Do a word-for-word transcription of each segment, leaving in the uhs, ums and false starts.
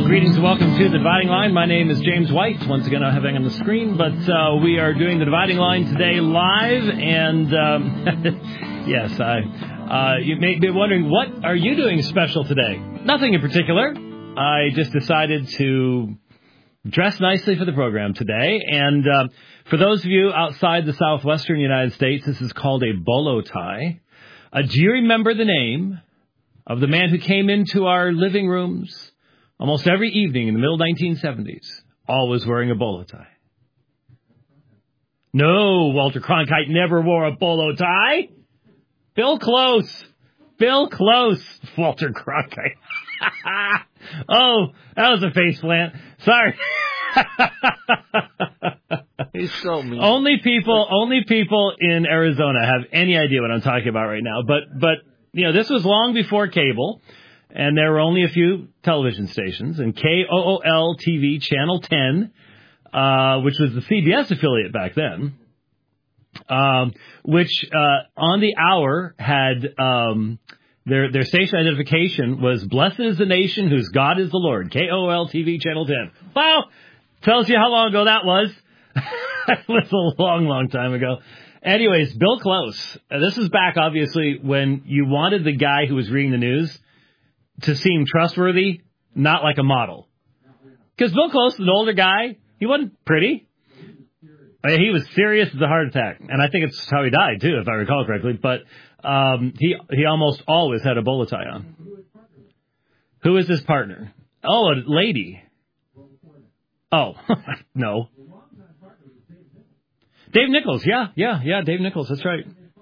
Greetings and welcome to The Dividing Line. My name is James White. Once again, I have him on the screen, but uh, we are doing The Dividing Line today live, and um, yes, I, uh, you may be wondering, what are you doing special today? Nothing in particular. I just decided to dress nicely for the program today, and uh, for those of you outside the southwestern United States, this is called a bolo tie. Uh, do you remember the name of the man who came into our living rooms almost every evening in the middle nineteen seventies, always wearing a bolo tie? No, Walter Cronkite never wore a bolo tie. Bill Close. Bill Close. Walter Cronkite. Oh, that was a face plant. Sorry. He's so mean. Only people, only people in Arizona have any idea what I'm talking about right now. But, but you know, this was long before cable, and there were only a few television stations. And K O O L T V Channel ten, uh, which was the C B S affiliate back then, um, which uh, on the hour had um, their their station identification was "Blessed is the nation whose God is the Lord." K O O L T V Channel ten. Wow, tells you how long ago that was. That was a long, long time ago. Anyways, Bill Close. Uh, this is back, obviously, when you wanted the guy who was reading the news to seem trustworthy, not like a model. Because Bill Close is an older guy. He wasn't pretty. I mean, he was serious as a heart attack. And I think it's how he died, too, if I recall correctly. But um, he he almost always had a bolo tie on. Who is his partner? Oh, a lady. Oh, no. Dave Nichols, yeah, yeah, yeah, Dave Nichols, that's right.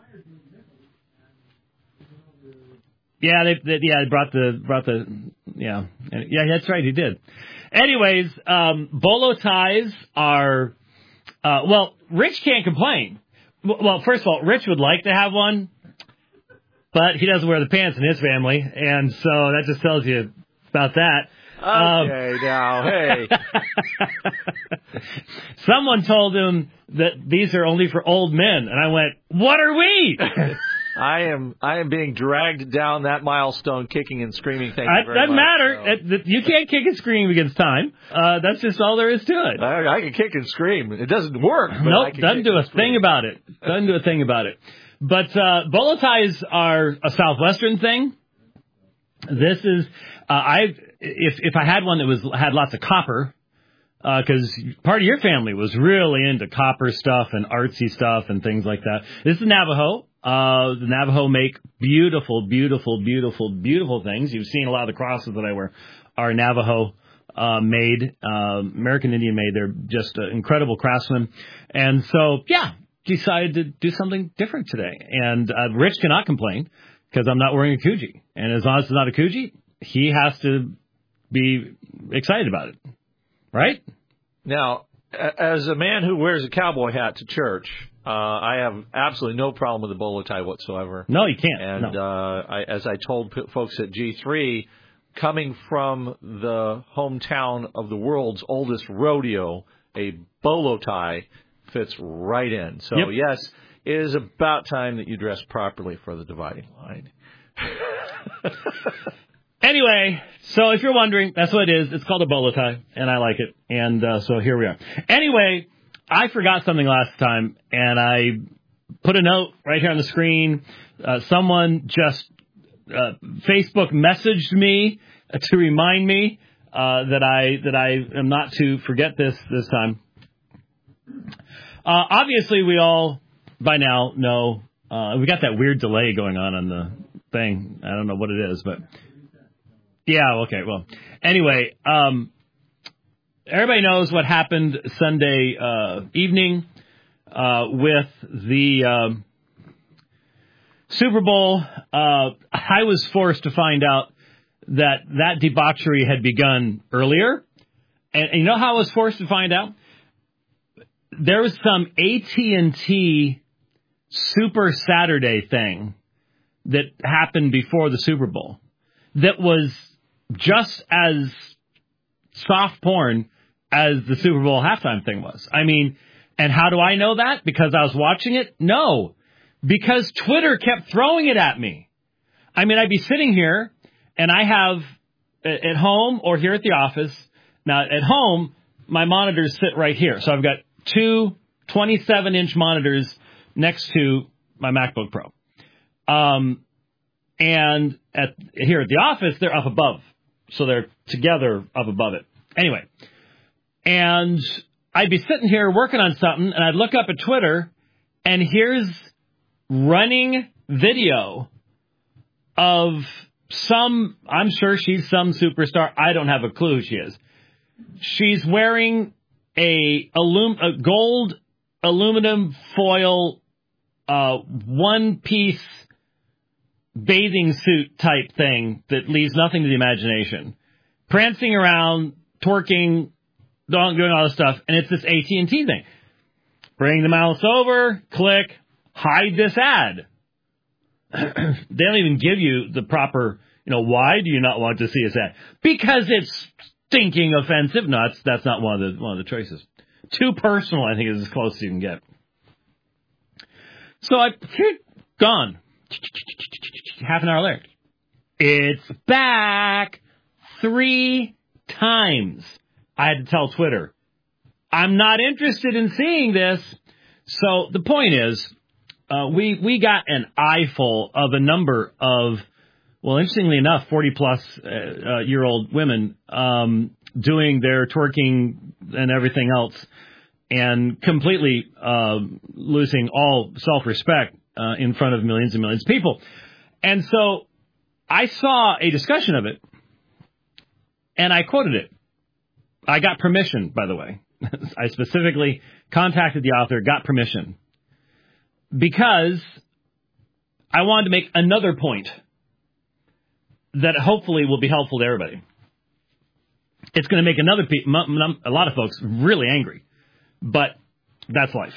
Yeah, they, they yeah, they brought the brought the yeah, yeah, that's right, he did. Anyways, um, bolo ties are uh, well, Rich can't complain. Well, first of all, Rich would like to have one, but he doesn't wear the pants in his family, and so that just tells you about that. Okay, um, now, hey. Someone told him that these are only for old men, and I went, what are we? I am I am being dragged down that milestone kicking and screaming. Thank you very doesn't much. matter. So. It, you can't kick and scream against time. Uh, that's just all there is to it. I, I can kick and scream. It doesn't work. But nope, I can doesn't kick do a and scream. thing about it. Doesn't do a thing about it. But uh, bolo ties are a southwestern thing. This is uh, I if if I had one that was had lots of copper, because uh, part of your family was really into copper stuff and artsy stuff and things like that. This is Navajo. Uh, the Navajo make beautiful, beautiful, beautiful, beautiful things. You've seen a lot of the crosses that I wear are Navajo uh, made, uh, American Indian made. They're just uh, incredible craftsmen. And so, yeah, decided to do something different today. And uh, Rich cannot complain because I'm not wearing a Kuji. And as long as it's not a Kuji, he has to be excited about it. Right? Now, as a man who wears a cowboy hat to church, uh, I have absolutely no problem with the bolo tie whatsoever. No, you can't. And no. uh, I, as I told p- folks at G three, coming from the hometown of the world's oldest rodeo, a bolo tie fits right in. So, yep. yes, it is about time that you dress properly for the dividing line. Anyway, so if you're wondering, that's what it is. It's called a bolo tie, and I like it. And uh, so here we are. Anyway, I forgot something last time, and I put a note right here on the screen. Uh, someone just uh, Facebook messaged me to remind me uh, that I that I am not to forget this this time. Uh, obviously, we all by now know uh, we got that weird delay going on on the thing. I don't know what it is, but. Yeah, okay, well, anyway, um, everybody knows what happened Sunday uh, evening uh, with the um, Super Bowl. Uh, I was forced to find out that that debauchery had begun earlier. And, and you know how I was forced to find out? There was some A T and T Super Saturday thing that happened before the Super Bowl that was just as soft porn as the Super Bowl halftime thing was. I mean, and how do I know that? Because I was watching it? No. Because Twitter kept throwing it at me. I mean, I'd be sitting here, and I have at home or here at the office. Now, at home, my monitors sit right here. So I've got two twenty-seven inch monitors next to my MacBook Pro. Um, and at here at the office, they're up above. So they're together up above it. Anyway, and I'd be sitting here working on something, and I'd look up at Twitter, and here's running video of some, I'm sure she's some superstar. I don't have a clue who she is. She's wearing a, alum, a gold aluminum foil uh, one-piece bathing suit type thing that leaves nothing to the imagination. Prancing around, twerking, doing all this stuff, and it's this A T and T thing. Bring the mouse over, click, hide this ad. They don't even give you the proper, you know, why do you not want to see this ad? Because it's stinking offensive. No, that's, that's not one of the one of the choices. Too personal, I think, is as close as you can get. So I, here, gone. Half an hour later. It's back three times. I had to tell Twitter, I'm not interested in seeing this. So the point is, uh, we, we got an eyeful of a number of, well, interestingly enough, forty-plus uh, uh, year old women um, doing their twerking and everything else and completely uh, losing all self-respect uh, in front of millions and millions of people. And so I saw a discussion of it, and I quoted it. I got permission, by the way. I specifically contacted the author, got permission, because I wanted to make another point that hopefully will be helpful to everybody. It's going to make another pe- a lot of folks really angry, but that's life.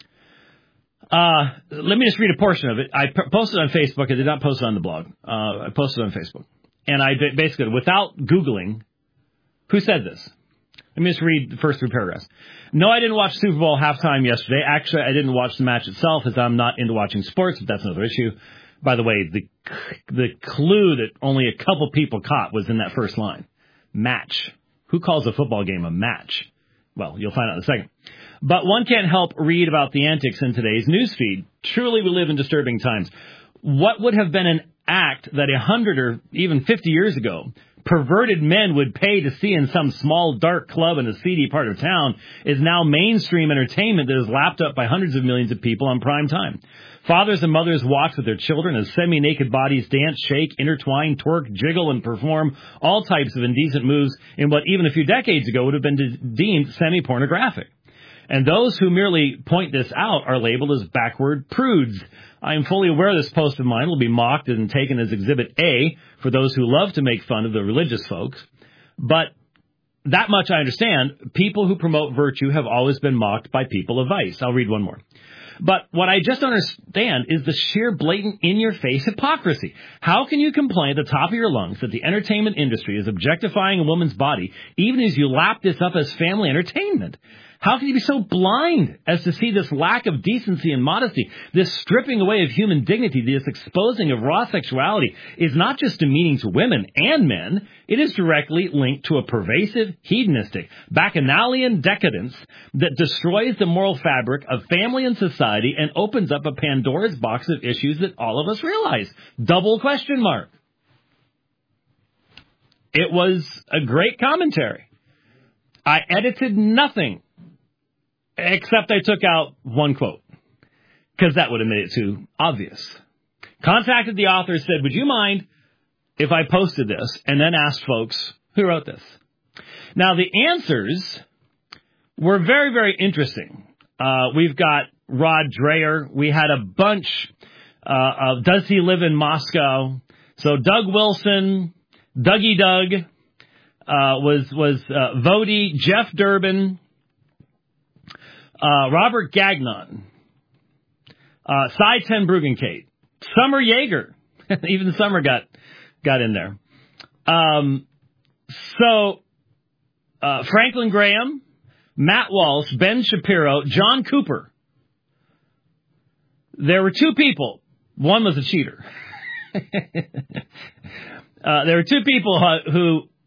Uh, let me just read a portion of it. I p- posted on Facebook. I did not post it on the blog. Uh, I posted it on Facebook. And I basically, without Googling, who said this? Let me just read the first three paragraphs. No, I didn't watch Super Bowl halftime yesterday. Actually, I didn't watch the match itself as I'm not into watching sports, but that's another issue. By the way, the the clue that only a couple people caught was in that first line. Match. Who calls a football game a match? Well, you'll find out in a second. But one can't help read about the antics in today's newsfeed. Truly, we live in disturbing times. What would have been an act that a hundred or even fifty years ago perverted men would pay to see in some small dark club in a seedy part of town is now mainstream entertainment that is lapped up by hundreds of millions of people on prime time. Fathers and mothers watch with their children as semi-naked bodies dance, shake, intertwine, twerk, jiggle, and perform all types of indecent moves in what even a few decades ago would have been de- deemed semi-pornographic. And those who merely point this out are labeled as backward prudes. I am fully aware this post of mine will be mocked and taken as Exhibit A for those who love to make fun of the religious folks. But that much I understand. People who promote virtue have always been mocked by people of vice. I'll read one more. But what I just don't understand is the sheer blatant in-your-face hypocrisy. How can you complain at the top of your lungs that the entertainment industry is objectifying a woman's body, even as you lap this up as family entertainment? How can you be so blind as to see this lack of decency and modesty, this stripping away of human dignity, this exposing of raw sexuality is not just demeaning to women and men, it is directly linked to a pervasive, hedonistic, bacchanalian decadence that destroys the moral fabric of family and society and opens up a Pandora's box of issues that all of us realize. Double question mark. It was a great commentary. I edited nothing. Except I took out one quote, because that would have made it too obvious. Contacted the author, said, would you mind if I posted this, and then asked folks, who wrote this? Now, the answers were very, very interesting. Uh, we've got Rod Dreher. We had a bunch uh, of Does He Live in Moscow? So Doug Wilson, Dougie Doug, uh, was, was uh, Vody, Jeff Durbin, Uh, Robert Gagnon, uh, Cy Ten Bruggencate, Summer Yeager, even Summer got got in there. Um, so uh, Franklin Graham, Matt Walsh, Ben Shapiro, John Cooper. There were two people. One was a cheater. uh, there were two people who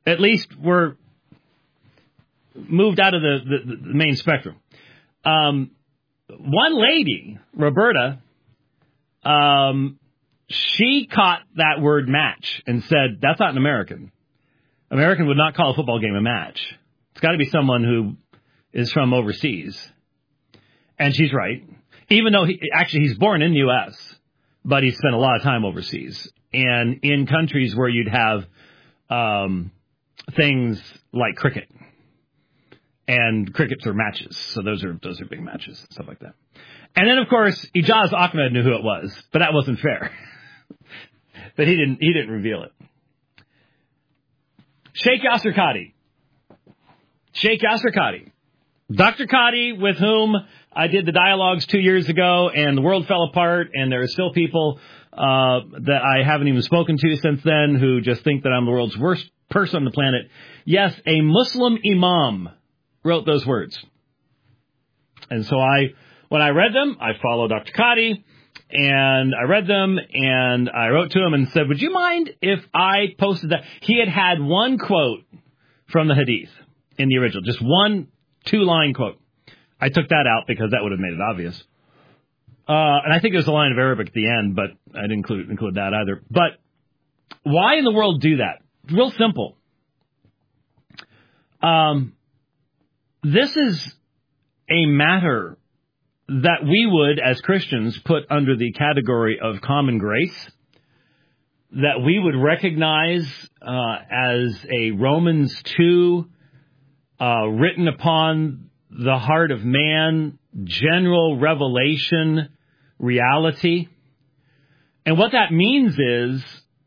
at least we're moved out of the, the, the main spectrum. Um, one lady, Roberta, um, she caught that word match and said, that's not an American. American would not call a football game a match. It's got to be someone who is from overseas. And she's right. Even though he, actually he's born in the U S, but he spent a lot of time overseas. And in countries where you'd have um, things like cricket. And crickets are matches. So those are those are big matches, stuff like that. And then, of course, Ijaz Ahmed knew who it was, but that wasn't fair. But he didn't he didn't reveal it. Sheikh Yasser Qadhi. Sheikh Yasser Qadhi. Doctor Qadhi, with whom I did the dialogues two years ago, and the world fell apart, and there are still people uh, that I haven't even spoken to since then who just think that I'm the world's worst person on the planet. Yes, a Muslim imam wrote those words. And so I, when I read them, I followed Doctor Qadhi, and I read them, and I wrote to him and said, would you mind if I posted that? He had had one quote from the Hadith in the original, just one two-line quote. I took that out because that would have made it obvious. Uh, and I think there's a line of Arabic at the end, but I didn't include, include that either. But why in the world do that? It's real simple. Um, this is a matter that we would, as Christians, put under the category of common grace, that we would recognize uh, as a Romans two uh, written upon the heart of man, general revelation reality. And what that means is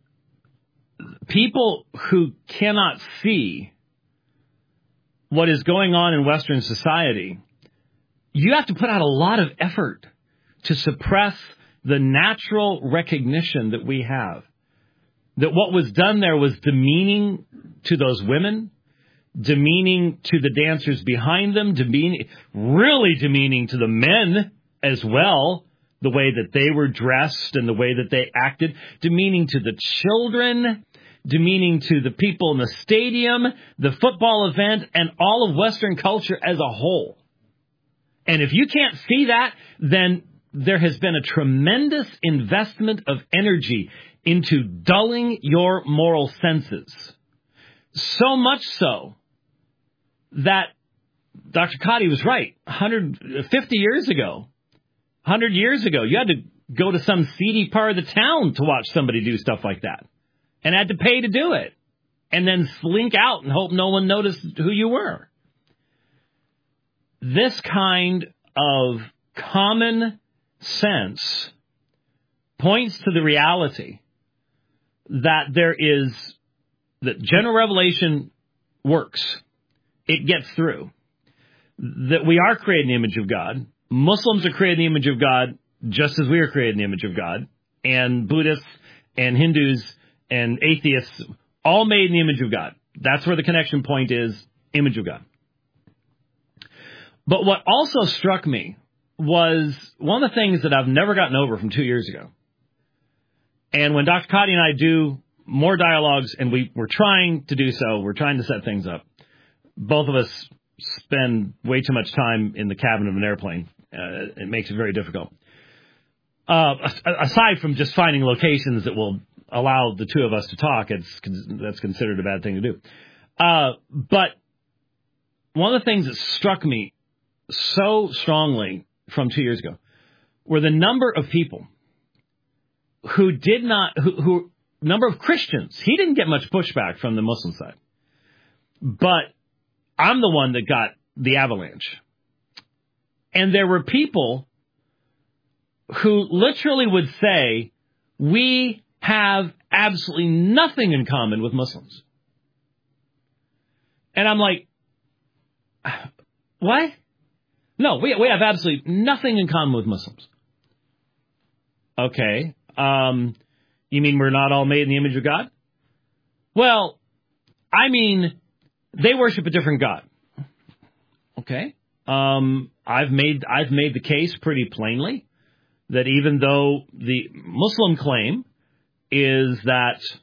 people who cannot see what is going on in Western society, you have to put out a lot of effort to suppress the natural recognition that we have. That what was done there was demeaning to those women, demeaning to the dancers behind them, demeaning, really demeaning to the men as well, the way that they were dressed and the way that they acted, demeaning to the children, demeaning to the people in the stadium, the football event, and all of Western culture as a whole. And if you can't see that, then there has been a tremendous investment of energy into dulling your moral senses. So much so that Doctor Qadhi was right. one hundred fifty years ago, one hundred years ago, you had to go to some seedy part of the town to watch somebody do stuff like that. And had to pay to do it. And then slink out and hope no one noticed who you were. This kind of common sense points to the reality that there is, that general revelation works. It gets through. That we are created in the image of God. Muslims are created in the image of God just as we are created in the image of God. And Buddhists and Hindus and atheists, all made in the image of God. That's where the connection point is, image of God. But what also struck me was one of the things that I've never gotten over from two years ago. And when Doctor Qadhi and I do more dialogues, and we, we're trying to do so, we're trying to set things up. Both of us spend way too much time in the cabin of an airplane. Uh, it makes it very difficult. Uh, aside from just finding locations that will allow the two of us to talk, it's that's considered a bad thing to do. Uh, but one of the things that struck me so strongly from two years ago were the number of people who did not, who, who number of Christians. He didn't get much pushback from the Muslim side, but I'm the one that got the avalanche. And there were people who literally would say, we have absolutely nothing in common with Muslims. And I'm like, what? No, we we have absolutely nothing in common with Muslims. Okay. Um, you mean we're not all made in the image of God? Well, I mean, they worship a different God. Okay. Um, I've made I've made the case pretty plainly that even though the Muslim claim is that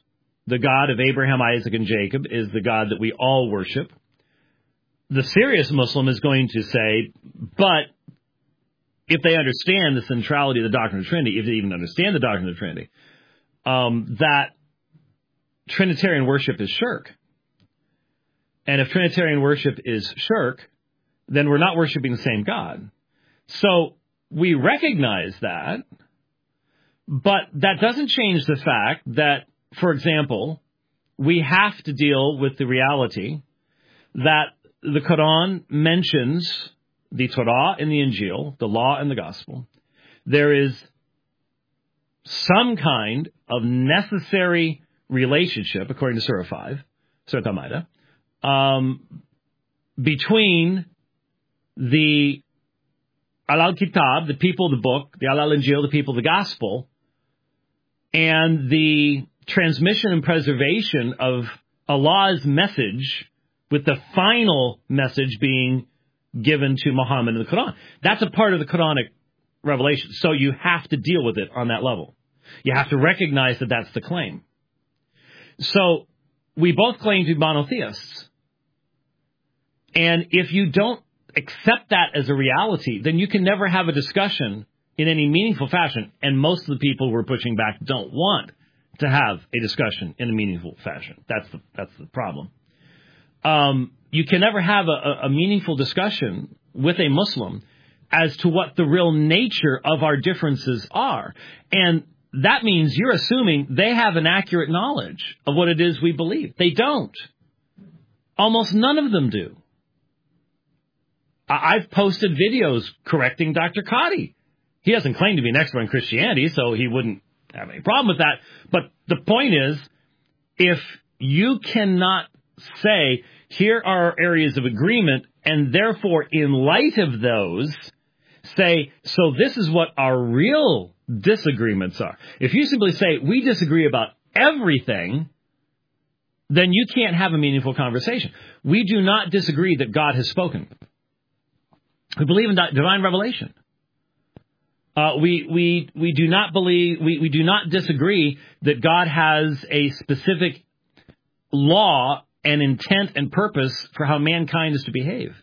the God of Abraham, Isaac, and Jacob, is the God that we all worship. The serious Muslim is going to say, but if they understand the centrality of the doctrine of the Trinity, if they even understand the doctrine of the Trinity, um, that Trinitarian worship is shirk. And if Trinitarian worship is shirk, then we're not worshiping the same God. So we recognize that, but that doesn't change the fact that, for example, we have to deal with the reality that the Quran mentions the Torah and the Injil, the law and the gospel. There is some kind of necessary relationship, according to Surah five, Surah Al-Ma'idah, um, between the Al-Kitab, the people of the book, the Al-Injil, the people of the gospel, and the transmission and preservation of Allah's message, with the final message being given to Muhammad in the Quran. That's a part of the Quranic revelation. So you have to deal with it on that level. You have to recognize that that's the claim. So we both claim to be monotheists. And if you don't accept that as a reality, then you can never have a discussion in any meaningful fashion. And most of the people who are pushing back don't want to have a discussion in a meaningful fashion. That's the, that's the problem. Um, you can never have a, a meaningful discussion with a Muslim as to what the real nature of our differences are. And that means you're assuming they have an accurate knowledge of what it is we believe. They don't. Almost none of them do. I've posted videos correcting Doctor Qadi. He doesn't claim to be an expert in Christianity, so he wouldn't have any problem with that. But the point is, if you cannot say, here are areas of agreement, and therefore, in light of those, say, so this is what our real disagreements are. If you simply say, we disagree about everything, then you can't have a meaningful conversation. We do not disagree that God has spoken. We believe in divine revelation. Uh, we, we, we do not believe, we, we do not disagree that God has a specific law and intent and purpose for how mankind is to behave.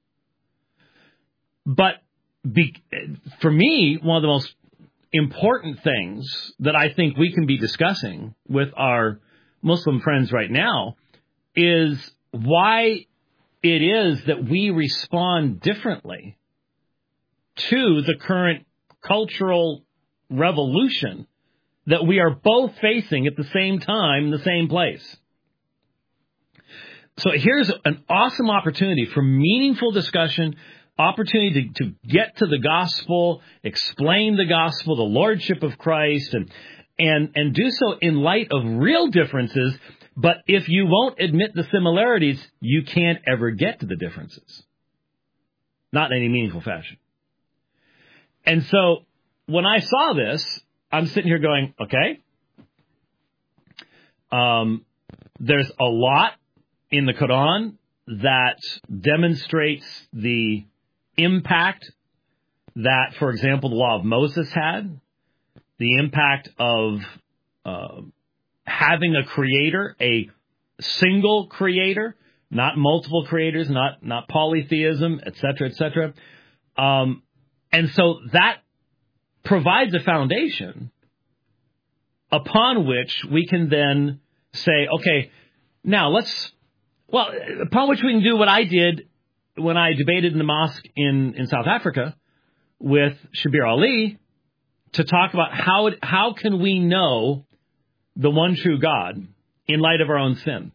But be, for me, one of the most important things that I think we can be discussing with our Muslim friends right now is why it is that we respond differently to the current cultural revolution that we are both facing at the same time in the same place. So here's an awesome opportunity for meaningful discussion, opportunity to, to get to the gospel, explain the gospel, the lordship of Christ, and and and do so in light of real differences. But if you won't admit the similarities, you can't ever get to the differences. Not in any meaningful fashion. And so when I saw this, I'm sitting here going, okay, um, there's a lot in the Quran that demonstrates the impact that, for example, the law of Moses had, the impact of uh, having a creator, a single creator, not multiple creators, not not polytheism, et cetera, et cetera. Um, and so that provides a foundation upon which we can then say, okay, now let's, well, upon which we can do what I did when I debated in the mosque in, in South Africa with Shabir Ali to talk about how it, how can we know the one true God in light of our own sin.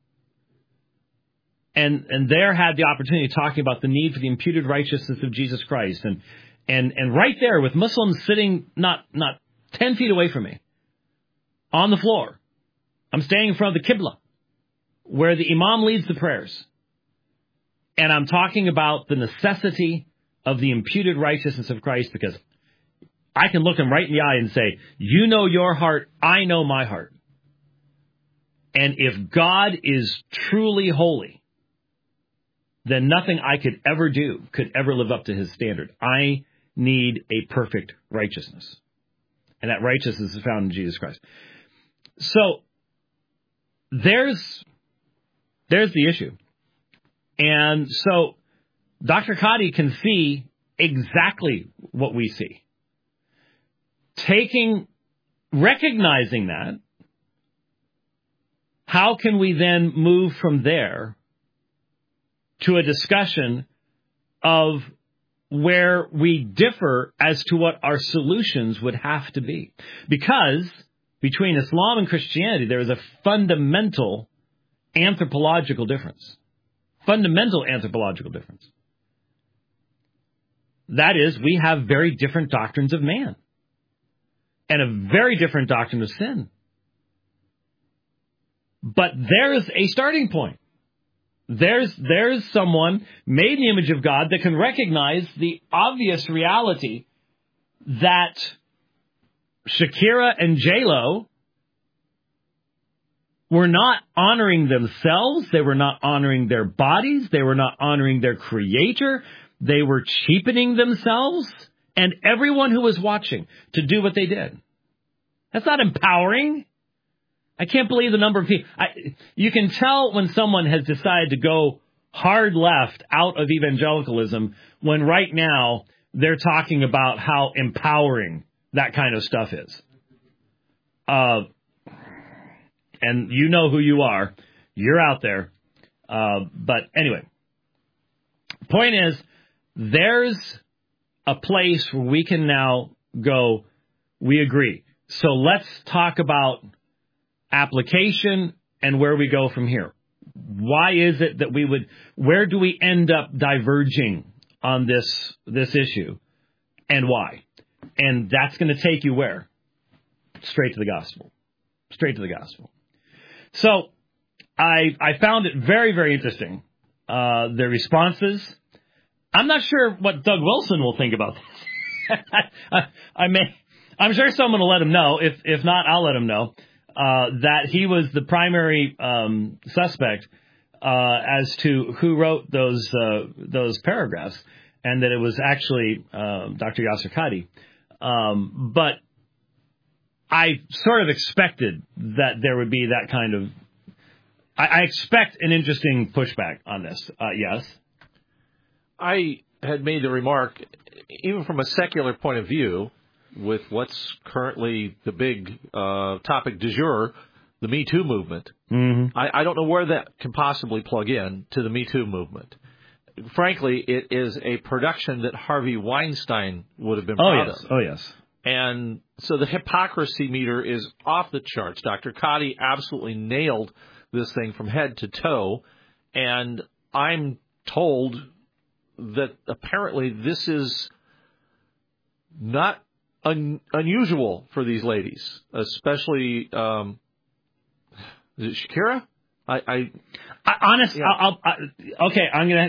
And and there had the opportunity of talking about the need for the imputed righteousness of Jesus Christ. And and and right there with Muslims sitting not not ten feet away from me on the floor. I'm standing in front of the Qibla where the Imam leads the prayers. And I'm talking about the necessity of the imputed righteousness of Christ, because I can look him right in the eye and say, you know your heart, I know my heart. And if God is truly holy, then nothing I could ever do could ever live up to his standard. I need a perfect righteousness. And that righteousness is found in Jesus Christ. So there's there's the issue. And so Doctor Kadi can see exactly what we see. Taking, recognizing that, how can we then move from there to a discussion of where we differ as to what our solutions would have to be? Because between Islam and Christianity, there is a fundamental anthropological difference. Fundamental anthropological difference. That is, we have very different doctrines of man and a very different doctrine of sin. But there's a starting point. There's there's someone made in the image of God that can recognize the obvious reality that Shakira and J-Lo were not honoring themselves. They were not honoring their bodies. They were not honoring their creator. They were cheapening themselves and everyone who was watching to do what they did. That's not empowering. I can't believe the number of people. I, you can tell when someone has decided to go hard left out of evangelicalism when right now they're talking about how empowering that kind of stuff is. Uh, and you know who you are. You're out there. Uh, but anyway, point is, there's a place where we can now go, we agree. So let's talk about application and where we go from here. Why is it that we would, where do we end up diverging on this, this issue and why? And that's going to take you where? Straight to the gospel. Straight to the gospel. So I, I found it very, very interesting. Uh, the responses. I'm not sure what Doug Wilson will think about this. I, I may, I'm sure someone will let him know. If, if not, I'll let him know. Uh, that he was the primary um, suspect uh, as to who wrote those uh, those paragraphs, and that it was actually uh, Doctor Yasser Qadhi. Um, but I sort of expected that there would be that kind of. I, I expect an interesting pushback on this. Uh, yes, I had made the remark, even from a secular point of view, with what's currently the big uh, topic du jour, the Me Too movement. Mm-hmm. I, I don't know where that can possibly plug in to the Me Too movement. Frankly, it is a production that Harvey Weinstein would have been oh, proud yes. of. Oh, yes. And so the hypocrisy meter is off the charts. Doctor Qadhi absolutely nailed this thing from head to toe. And I'm told that apparently this is not Un, unusual for these ladies, especially um, is it Shakira? I, I, I honestly, yeah. I'll, I'll, okay, I'm gonna.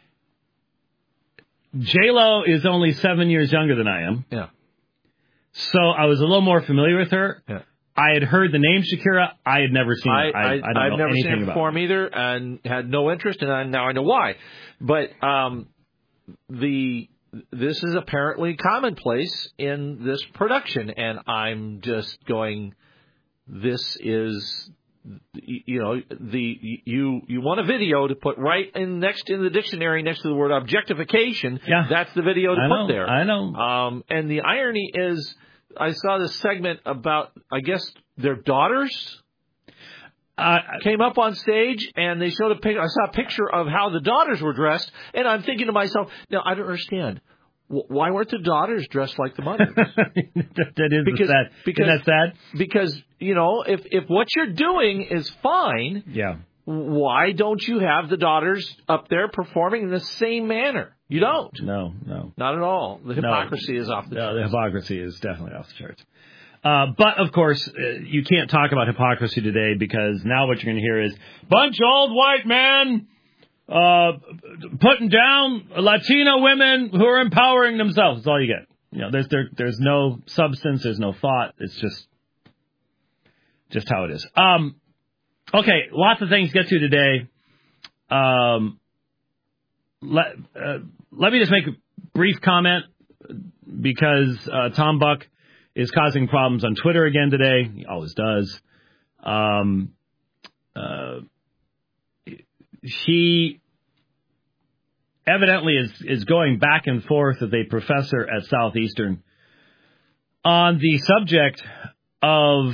J-Lo is only seven years younger than I am. Yeah. So I was a little more familiar with her. Yeah. I had heard the name Shakira. I had never seen I, it. I, I, I don't I've know never anything seen it about perform either, and had no interest, and I, now I know why. But um, the. This is apparently commonplace in this production, and I'm just going, this is, you know, the you you want a video to put right in next in the dictionary next to the word objectification. Yeah. That's the video to I put know, there. I know. Um, and the irony is, I saw this segment about, I guess, their daughters. Uh, came up on stage, and they showed a picture. I saw a picture of how the daughters were dressed, and I'm thinking to myself, now, I don't understand. Why weren't the daughters dressed like the mothers? that is because, sad. Because, Isn't that sad? Because, you know, if, if what you're doing is fine, yeah. why don't you have the daughters up there performing in the same manner? You don't. No, no. Not at all. The hypocrisy no. is off the no, charts. The hypocrisy is definitely off the charts. Uh, but, of course, uh, you can't talk about hypocrisy today because now what you're going to hear is, bunch of old white men uh, putting down Latino women who are empowering themselves. That's all you get. You know, there's there, there's no substance, there's no thought. It's just just how it is. Um, okay, lots of things to get to today. Um, let uh, let me just make a brief comment because uh, Tom Buck is causing problems on Twitter again today. He always does. Um, uh, he evidently is, is going back and forth with a professor at Southeastern on the subject of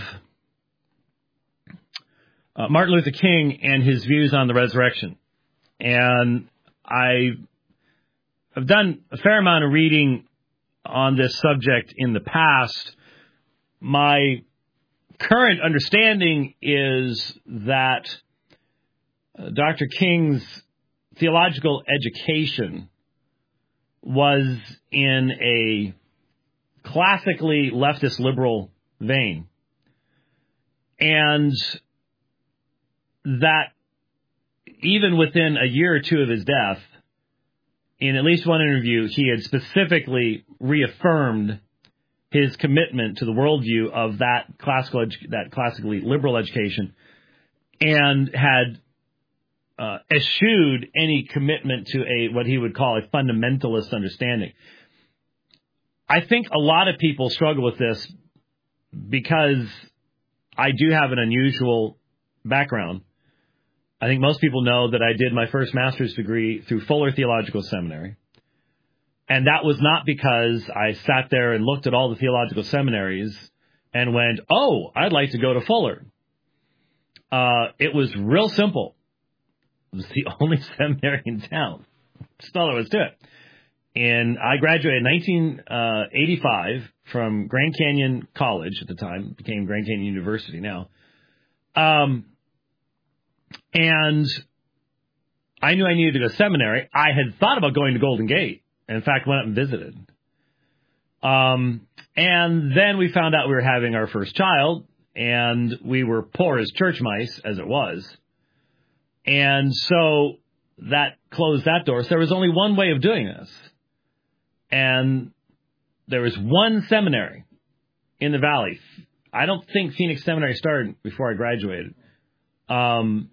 uh, Martin Luther King and his views on the resurrection. And I have done a fair amount of reading on this subject in the past. My current understanding is that uh, Doctor King's theological education was in a classically leftist liberal vein, and that even within a year or two of his death, in at least one interview, he had specifically reaffirmed his commitment to the worldview of that classical, edu- that classically liberal education, and had uh, eschewed any commitment to a what he would call a fundamentalist understanding. I think a lot of people struggle with this because I do have an unusual background. I think most people know that I did my first master's degree through Fuller Theological Seminary. And that was not because I sat there and looked at all the theological seminaries and went, oh, I'd like to go to Fuller. Uh, it was real simple. It was the only seminary in town. That's all there was to it. And I graduated in nineteen eighty-five from Grand Canyon College at the time, became Grand Canyon University now. Um, and I knew I needed to go to seminary. I had thought about going to Golden Gate. And in fact, went up and visited. Um, and then we found out we were having our first child, and we were poor as church mice, as it was. And so that closed that door. So there was only one way of doing this. And there was one seminary in the Valley. I don't think Phoenix Seminary started before I graduated. Um,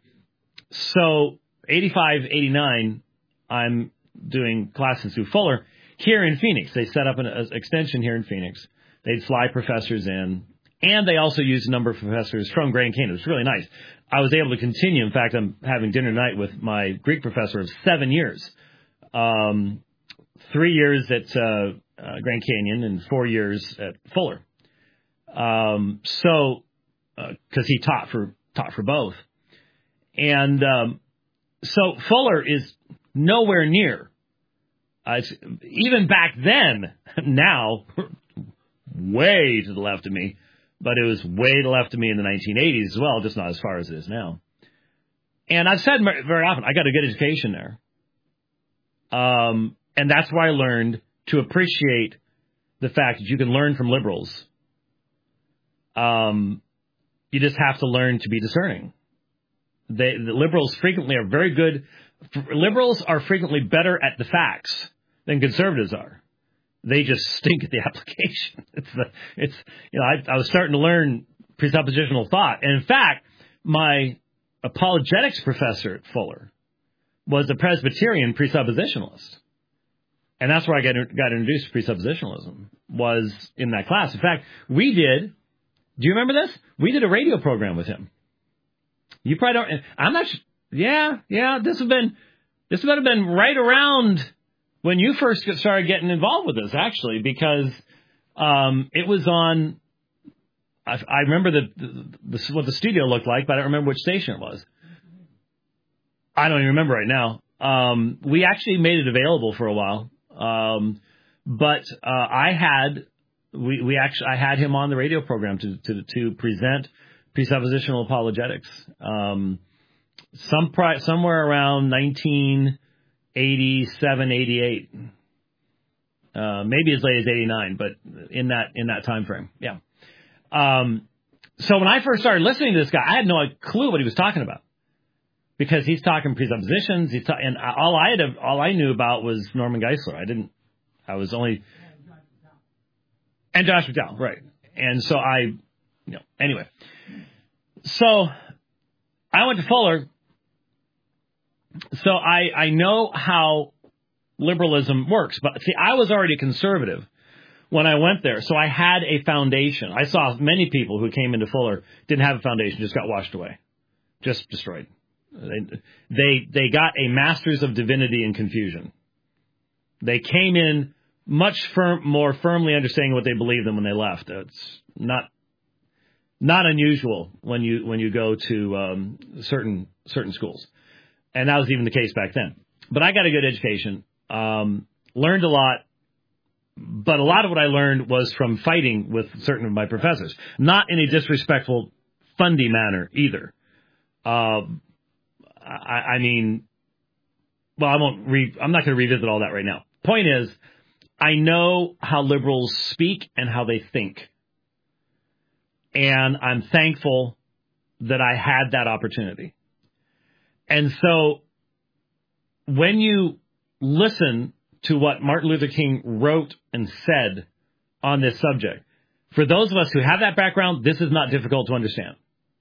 so eighty-five, eighty-nine, I'm doing classes through Fuller here in Phoenix. They set up an, an extension here in Phoenix. They'd fly professors in, and they also used a number of professors from Grand Canyon. It was really nice. I was able to continue. In fact, I'm having dinner tonight with my Greek professor of seven years. Um, three years at uh, uh, Grand Canyon and four years at Fuller. Um, so, because uh, he taught for taught for both. And um, so Fuller is nowhere near. Uh, even back then, now, way to the left of me, but it was way to the left of me in the nineteen eighties as well, just not as far as it is now. And I've said very often, I got a good education there. Um, and that's where I learned to appreciate the fact that you can learn from liberals. Um, you just have to learn to be discerning. They, the liberals frequently are very good. Liberals are frequently better at the facts than conservatives are. They just stink at the application. It's the, it's, you know, I, I was starting to learn presuppositional thought. And in fact, my apologetics professor at Fuller was a Presbyterian presuppositionalist. And that's where I got, got introduced to presuppositionalism, was in that class. In fact, we did, do you remember this? We did a radio program with him. You probably don't, I'm not sure. Yeah, yeah, this would have been, this would have been right around when you first started getting involved with this, actually, because um, it was on, I, I remember the, the, the what the studio looked like, but I don't remember which station it was. I don't even remember right now. Um, we actually made it available for a while, um, but uh, I had, we, we actually, I had him on the radio program to to, to present presuppositional apologetics. Um, Some pri- somewhere around nineteen eighty-seven, eighty-eight, uh, maybe as late as eighty-nine, but in that in that time frame, yeah. Um, so when I first started listening to this guy, I had no clue what he was talking about, because he's talking presuppositions. He's ta- and all I had, all I knew about was Norman Geisler. I didn't. I was only and Josh McDowell, right? And so I, you know, anyway. So I went to Fuller. So I, I know how liberalism works, but see, I was already conservative when I went there, so I had a foundation. I saw many people who came into Fuller didn't have a foundation, just got washed away. just destroyed. They, they they got a master's of divinity in confusion. They came in much firm, more firmly understanding what they believed than when they left. It's not not unusual when you when you go to um, certain certain schools, and that was even the case back then. But I got a good education, um, learned a lot, but a lot of what I learned was from fighting with certain of my professors, not in a disrespectful, fundy manner either. Uh, I, I mean, well, I won't. Re, I'm not going to revisit all that right now. Point is, I know how liberals speak and how they think. And I'm thankful that I had that opportunity. And so when you listen to what Martin Luther King wrote and said on this subject, for those of us who have that background, this is not difficult to understand.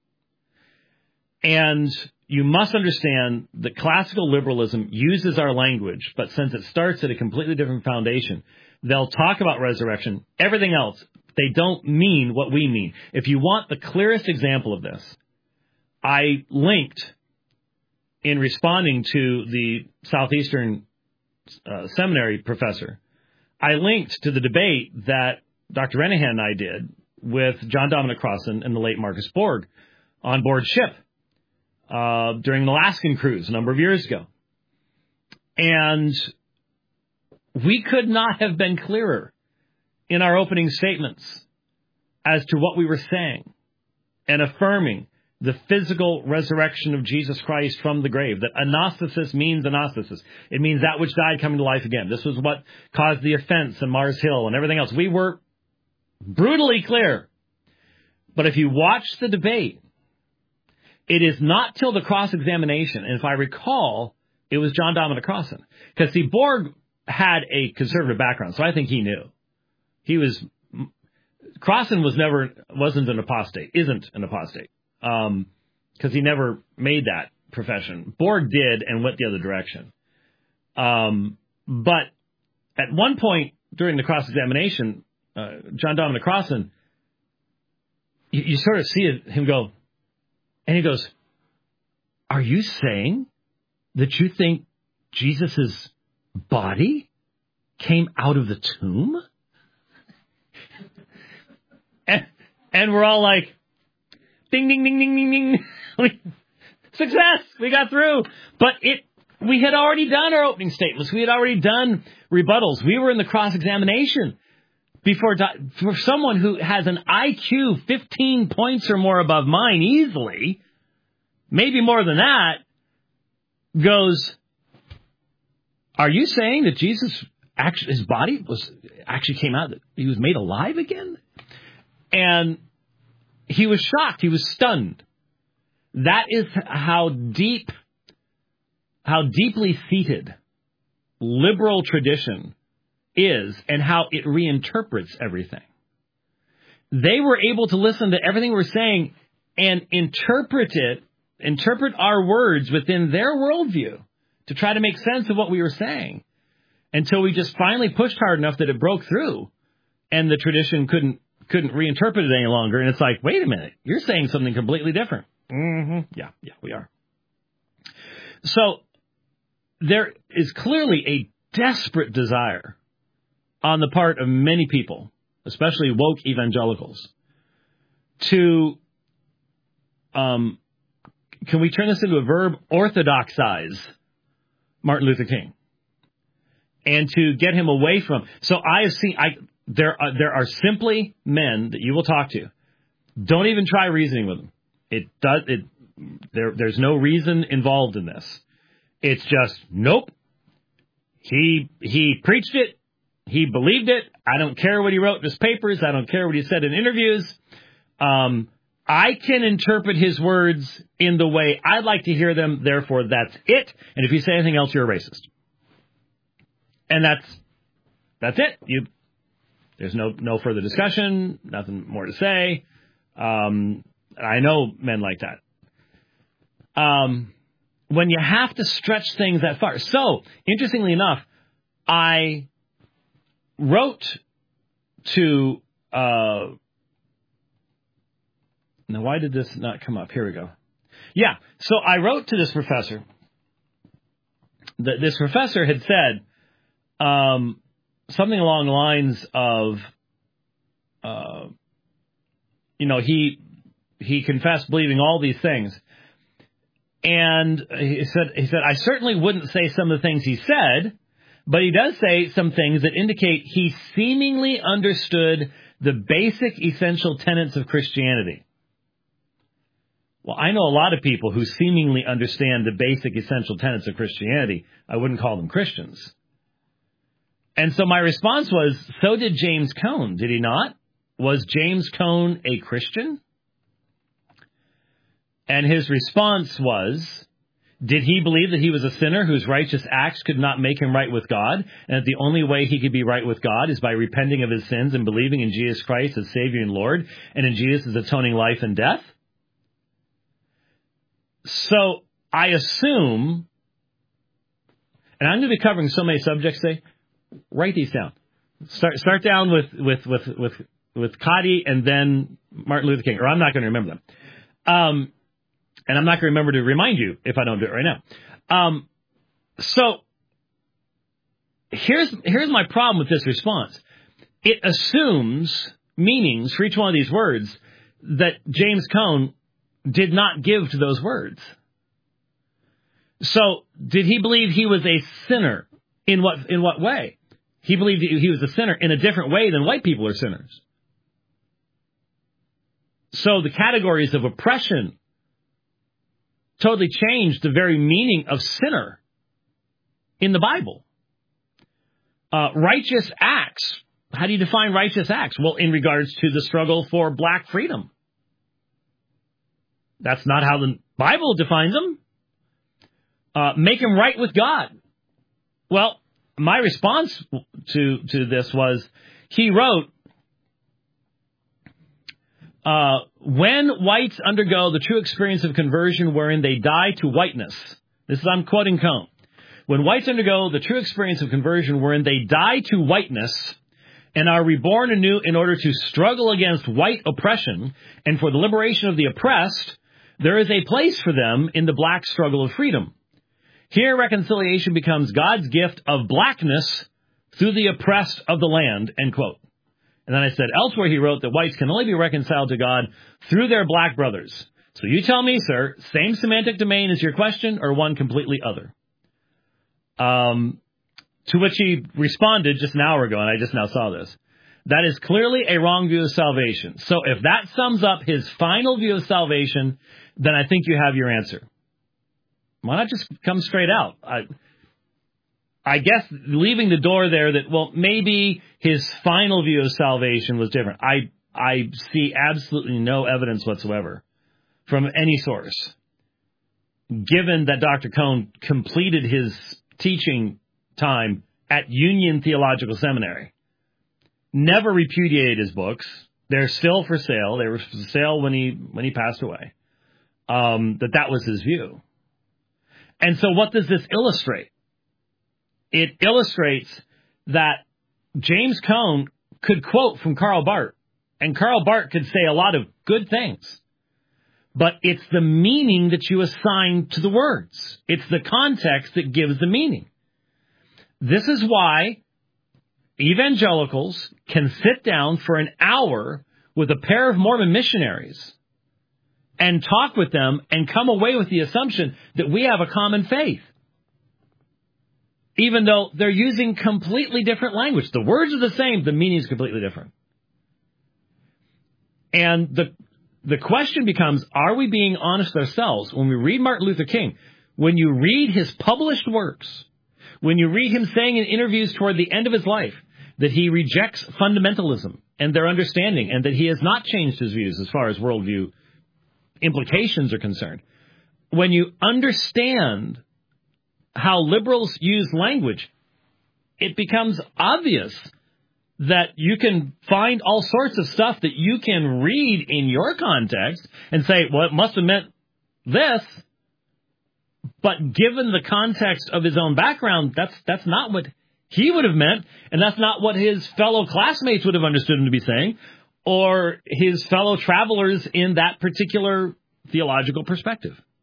And you must understand that classical liberalism uses our language, but since it starts at a completely different foundation, they'll talk about resurrection, everything else. They don't mean what we mean. If you want the clearest example of this, I linked in responding to the Southeastern uh, Seminary professor, I linked to the debate that Doctor Renahan and I did with John Dominic Crossan and the late Marcus Borg on board ship uh, during an Alaskan cruise a number of years ago. And we could not have been clearer in our opening statements as to what we were saying and affirming the physical resurrection of Jesus Christ from the grave. That anastasis means anastasis. It means that which died coming to life again. This was what caused the offense in Mars Hill and everything else. We were brutally clear. But if you watch the debate, it is not till the cross-examination, and if I recall, it was John Dominic Crossan. Because, see, Borg had a conservative background, so I think he knew. He was, Crossan was never, wasn't an apostate, isn't an apostate, um, because he never made that profession. Borg did and went the other direction. Um, but at one point during the cross-examination, uh, John Dominic Crossan, you, you sort of see it, him go, and he goes, "Are you saying that you think Jesus' body came out of the tomb?" And, and we're all like, ding, ding, ding, ding, ding, ding. Success! We got through. But it, we had already done our opening statements. We had already done rebuttals. We were in the cross-examination. Before, for someone who has an I Q fifteen points or more above mine easily, maybe more than that, goes, "Are you saying that Jesus, actually, his body was actually came out, that he was made alive again?" And he was shocked. He was stunned. That is how deep, how deeply seated liberal tradition is and how it reinterprets everything. They were able to listen to everything we're saying and interpret it, interpret our words within their worldview to try to make sense of what we were saying until we just finally pushed hard enough that it broke through and the tradition couldn't couldn't reinterpret it any longer. And it's like, wait a minute, you're saying something completely different. Mm-hmm. Yeah, yeah, we are. So there is clearly a desperate desire on the part of many people, especially woke evangelicals, to, um, can we turn this into a verb, orthodoxize Martin Luther King, and to get him away from. So I have seen, I there are, there are simply men that you will talk to. Don't even try reasoning with them. It does it. There, there's no reason involved in this. It's just nope. He he preached it. He believed it. I don't care what he wrote in his papers. I don't care what he said in interviews. Um, I can interpret his words in the way I'd like to hear them. Therefore, that's it. And if you say anything else, you're a racist. And that's that's it. You there's no no further discussion. Nothing more to say. Um, I know men like that. Um, when you have to stretch things that far. So, interestingly enough, I wrote to, uh, now why did this not come up? Here we go. Yeah. So I wrote to this professor. That this professor had said um, something along the lines of, uh, you know, he he confessed believing all these things, and he said he said I certainly wouldn't say some of the things he said, but he does say some things that indicate he seemingly understood the basic essential tenets of Christianity. Well, I know a lot of people who seemingly understand the basic essential tenets of Christianity. I wouldn't call them Christians. And so my response was, so did James Cone, did he not? Was James Cone a Christian? And his response was, did he believe that he was a sinner whose righteous acts could not make him right with God, and that the only way he could be right with God is by repenting of his sins and believing in Jesus Christ as Savior and Lord, and in Jesus' atoning life and death? So I assume, and I'm going to be covering so many subjects today, write these down. Start start down with, with, with, with, with Cotty and then Martin Luther King, or I'm not going to remember them. Um, and I'm not going to remember to remind you if I don't do it right now. Um, so here's here's my problem with this response. It assumes meanings for each one of these words that James Cone did not give to those words. So, did he believe he was a sinner? In what in what way? He believed he was a sinner in a different way than white people are sinners. So, the categories of oppression totally changed the very meaning of sinner in the Bible. Uh, righteous acts. How do you define righteous acts? Well, in regards to the struggle for black freedom. That's not how the Bible defines them. Uh, make him right with God. Well, my response to to this was, he wrote, uh, when whites undergo the true experience of conversion wherein they die to whiteness. This is, I'm quoting Cone. When whites undergo the true experience of conversion wherein they die to whiteness and are reborn anew in order to struggle against white oppression and for the liberation of the oppressed, there is a place for them in the black struggle of freedom. Here, reconciliation becomes God's gift of blackness through the oppressed of the land, end quote. And then I said, elsewhere he wrote that whites can only be reconciled to God through their black brothers. So you tell me, sir, same semantic domain as your question or one completely other? Um, to which he responded just an hour ago, and I just now saw this. That is clearly a wrong view of salvation. So if that sums up his final view of salvation, then I think you have your answer. Why not just come straight out? I, I guess leaving the door there that, well, maybe his final view of salvation was different. I I see absolutely no evidence whatsoever from any source, given that Doctor Cone completed his teaching time at Union Theological Seminary, never repudiated his books. They're still for sale. They were for sale when he when he passed away. Um, that that was his view. And so what does this illustrate? It illustrates that James Cone could quote from Karl Barth, and Karl Barth could say a lot of good things. But it's the meaning that you assign to the words. It's the context that gives the meaning. This is why evangelicals can sit down for an hour with a pair of Mormon missionaries and talk with them and come away with the assumption that we have a common faith, even though they're using completely different language. The words are the same, the meaning is completely different. And the the question becomes, are we being honest ourselves? When we read Martin Luther King, when you read his published works, when you read him saying in interviews toward the end of his life that he rejects fundamentalism and their understanding, and that he has not changed his views as far as worldview implications are concerned. When you understand how liberals use language, it becomes obvious that you can find all sorts of stuff that you can read in your context and say, well, it must have meant this. But given the context of his own background, that's that's not what he would have meant, and that's not what his fellow classmates would have understood him to be saying, or his fellow travelers in that particular theological perspective.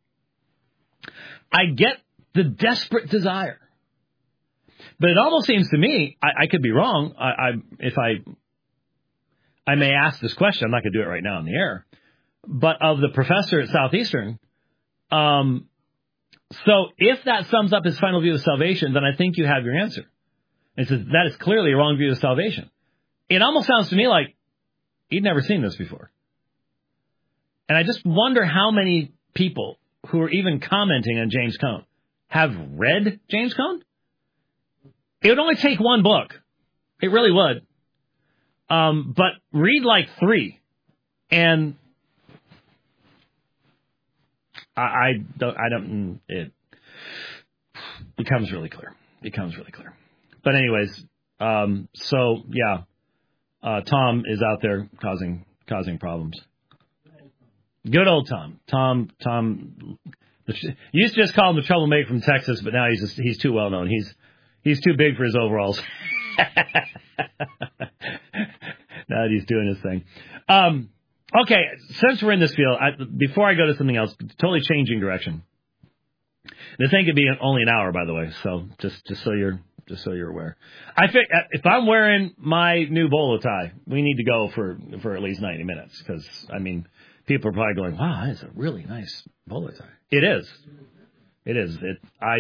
I get the desperate desire. But it almost seems to me, I, I could be wrong, I, I, if I I may ask this question, I'm not going to do it right now in the air, but of the professor at Southeastern, um, so if that sums up his final view of salvation, then I think you have your answer. It says that is clearly a wrong view of salvation. It almost sounds to me like he'd never seen this before. And I just wonder how many people who are even commenting on James Cone have read James Cone. It would only take one book. It really would. Um, but read like three. And I, I don't, I don't, it becomes really clear. Becomes really clear. But anyways, um, so yeah, uh, Tom is out there causing, causing problems. Good old Tom. Tom, Tom, you used to just call him the troublemaker from Texas, but now he's just, he's too well known. He's, He's too big for his overalls. Now that he's doing his thing. Um, okay, since we're in this field, I, before I go to something else, totally changing direction. This thing could be only an hour, by the way. So just just so you're just so you're aware. I think if I'm wearing my new bolo tie, we need to go for for at least ninety minutes because I mean, people are probably going, "Wow, that is a really nice bolo tie." It is. It is. It. I.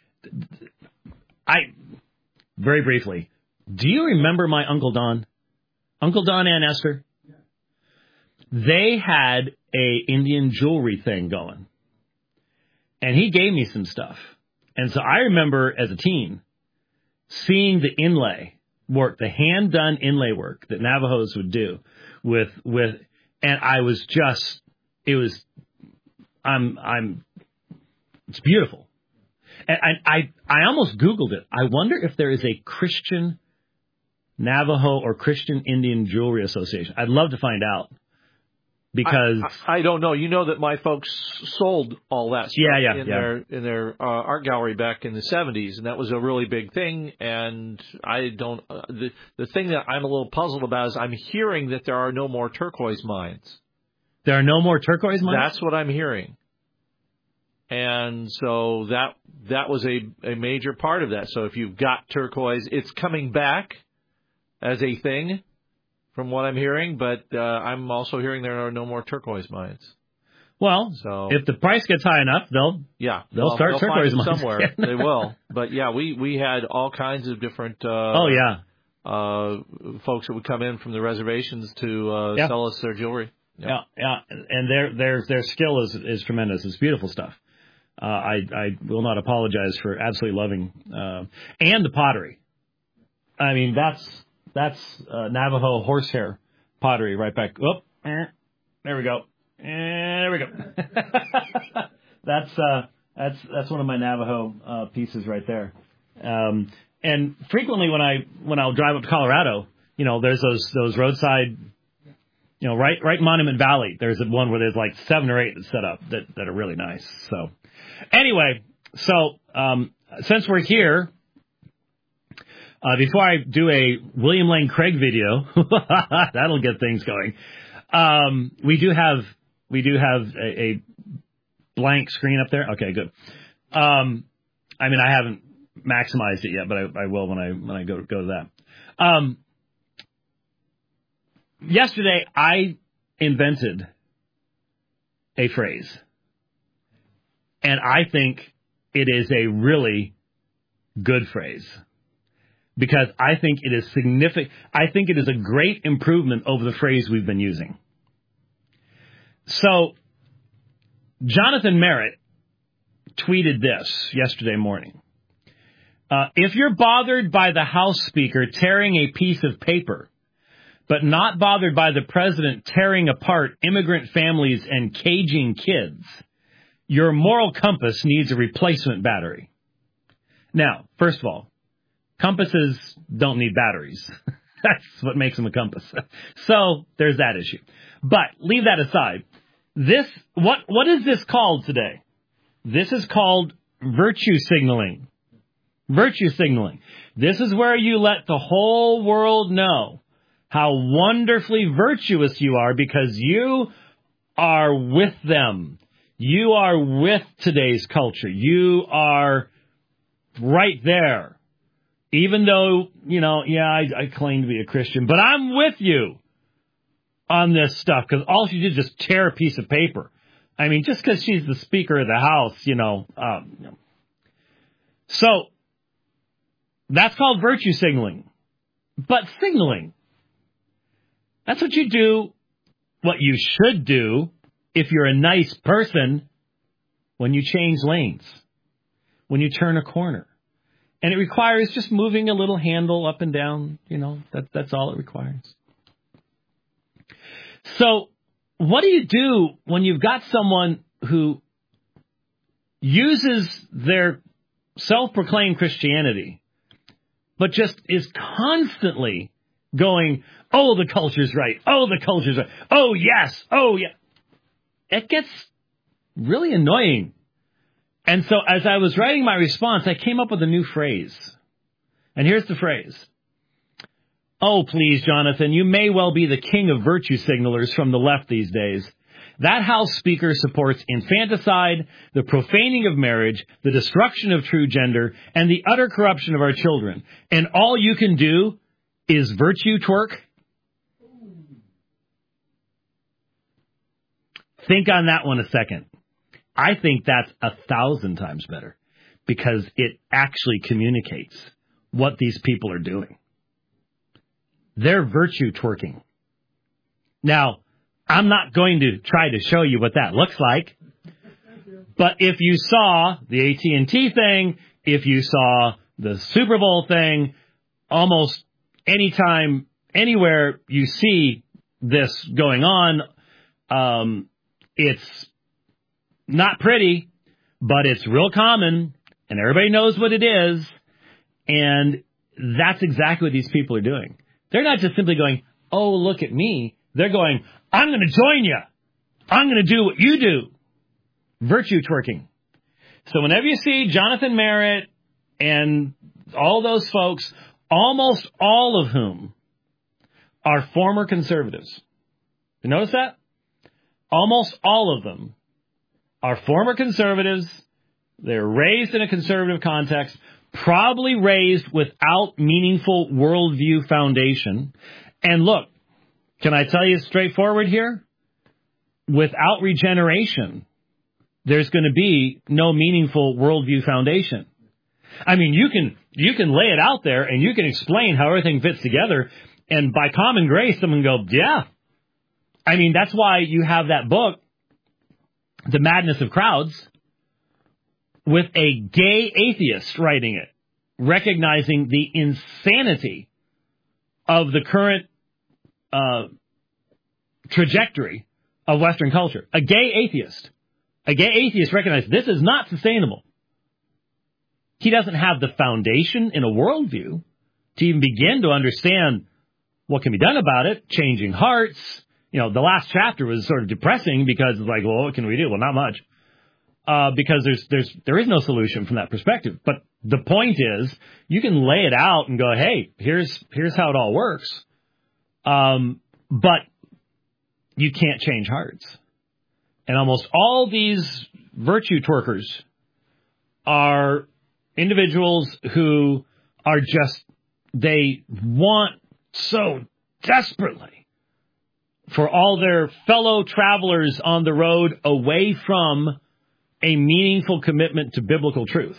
I, very briefly, do you remember my Uncle Don? Uncle Don and Esther? Yeah. They had a Indian jewelry thing going. And he gave me some stuff. And so I remember as a teen seeing the inlay work, the hand-done inlay work that Navajos would do with, with, and I was just, it was, I'm, I'm, it's beautiful. And I, I, I almost Googled it. I wonder if there is a Christian Navajo or Christian Indian Jewelry Association. I'd love to find out because I, I, I don't know. You know that my folks sold all that stuff yeah, yeah, in yeah. their in their uh, art gallery back in the seventies, and that was a really big thing. And I don't. Uh, the the thing that I'm a little puzzled about is I'm hearing that there are no more turquoise mines. There are no more turquoise mines? That's what I'm hearing. And so that that was a, a major part of that. So if you've got turquoise, it's coming back as a thing from what I'm hearing. But uh, I'm also hearing there are no more turquoise mines. Well, so, if the price gets high enough, they'll yeah they'll well, start they'll turquoise find mines somewhere. They will. But yeah, we, we had all kinds of different. Uh, oh yeah. Uh, folks that would come in from the reservations to uh, yeah. sell us their jewelry. Yeah, yeah, yeah. And their their their skill is is tremendous. It's beautiful stuff. Uh, I, I will not apologize for absolutely loving, uh, and the pottery. I mean, that's, that's, uh, Navajo horsehair pottery right back. Whoop. Eh, there we go. Eh, there we go. that's, uh, that's, that's one of my Navajo, uh, pieces right there. Um, and frequently when I, when I'll drive up to Colorado, you know, there's those, those roadside, you know, right, right in Monument Valley, there's one where there's like seven or eight that's set up that, that are really nice. So, anyway, so um, since we're here, uh, before I do a William Lane Craig video, that'll get things going. Um, we do have we do have a, a blank screen up there. Okay, good. Um, I mean, I haven't maximized it yet, but I, I will when I when I go go to that. Um, yesterday, I invented a phrase. And I think it is a really good phrase because I think it is significant. I think it is a great improvement over the phrase we've been using. So Jonathan Merritt tweeted this yesterday morning. Uh, if you're bothered by the House Speaker tearing a piece of paper, but not bothered by the president tearing apart immigrant families and caging kids, your moral compass needs a replacement battery. Now, first of all, compasses don't need batteries. That's what makes them a compass. So there's that issue. But leave that aside. This, what, what is this called today? This is called virtue signaling. Virtue signaling. This is where you let the whole world know how wonderfully virtuous you are because you are with them. You are with today's culture. You are right there. Even though, you know, yeah, I, I claim to be a Christian, but I'm with you on this stuff, because all she did is just tear a piece of paper. I mean, just because she's the Speaker of the House, you know. Um, so, that's called virtue signaling. But signaling, that's what you do, what you should do if you're a nice person when you change lanes, when you turn a corner. And it requires just moving a little handle up and down, you know, that, that's all it requires. So, what do you do when you've got someone who uses their self-proclaimed Christianity, but just is constantly going, oh, the culture's right, oh, the culture's right, oh, yes, oh, yeah. It gets really annoying. And so as I was writing my response, I came up with a new phrase. And here's the phrase. Oh, please, Jonathan, you may well be the king of virtue signalers from the left these days. That House Speaker supports infanticide, the profaning of marriage, the destruction of true gender, and the utter corruption of our children. And all you can do is virtue twerk? Think on that one a second. I think that's a thousand times better, because it actually communicates what these people are doing. They're virtue twerking. Now, I'm not going to try to show you what that looks like, but if you saw the A T and T thing, if you saw the Super Bowl thing, almost anytime, anywhere you see this going on, um, it's not pretty, but it's real common, and everybody knows what it is, and that's exactly what these people are doing. They're not just simply going, oh, look at me. They're going, I'm going to join you. I'm going to do what you do. Virtue twerking. So whenever you see Jonathan Merritt and all those folks, almost all of whom are former conservatives. You notice that? Almost all of them are former conservatives. They're raised in a conservative context, probably raised without meaningful worldview foundation. And look, can I tell you straightforward here? Without regeneration, there's going to be no meaningful worldview foundation. I mean, you can you can lay it out there and you can explain how everything fits together, and by common grace, someone go, yeah. I mean, that's why you have that book, The Madness of Crowds, with a gay atheist writing it, recognizing the insanity of the current uh, trajectory of Western culture. A gay atheist. A gay atheist recognizes this is not sustainable. He doesn't have the foundation in a worldview to even begin to understand what can be done about it, changing hearts. You know, the last chapter was sort of depressing because it's like, well, what can we do? Well, not much. Uh, because there's, there's, there is no solution from that perspective. But the point is, you can lay it out and go, hey, here's, here's how it all works. Um, but you can't change hearts. And almost all these virtue twerkers are individuals who are just, they want so desperately for all their fellow travelers on the road away from a meaningful commitment to biblical truth,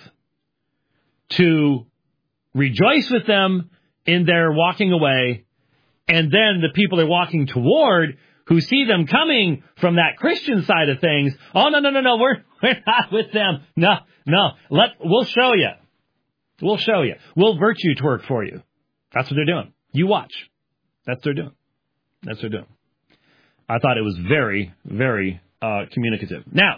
to rejoice with them in their walking away, and then the people they're walking toward who see them coming from that Christian side of things, oh, no, no, no, no, we're we're not with them. No, no, let we'll show you. We'll show you. We'll virtue twerk for you. That's what they're doing. You watch. That's what they're doing. That's what they're doing. I thought it was very, very uh, communicative. Now,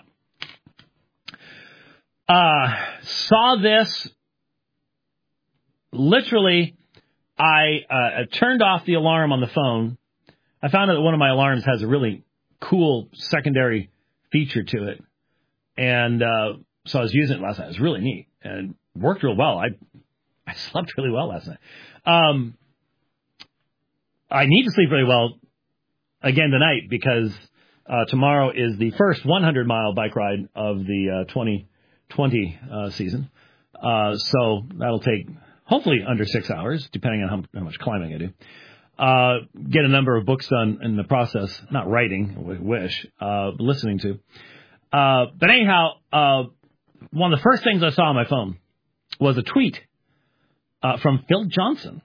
uh, saw this, literally, I uh, turned off the alarm on the phone. I found out that one of my alarms has a really cool secondary feature to it. And uh, so I was using it last night. It was really neat and worked real well. I I slept really well last night. Um, I need to sleep really well again tonight because Uh, tomorrow is the first hundred mile bike ride of the uh, twenty twenty uh, season. Uh, so that'll take hopefully under six hours, depending on how, how much climbing I do. Uh, get a number of books done in the process, not writing, I wish, uh, listening to. Uh, but anyhow, uh, one of the first things I saw on my phone was a tweet uh, from Phil Johnson.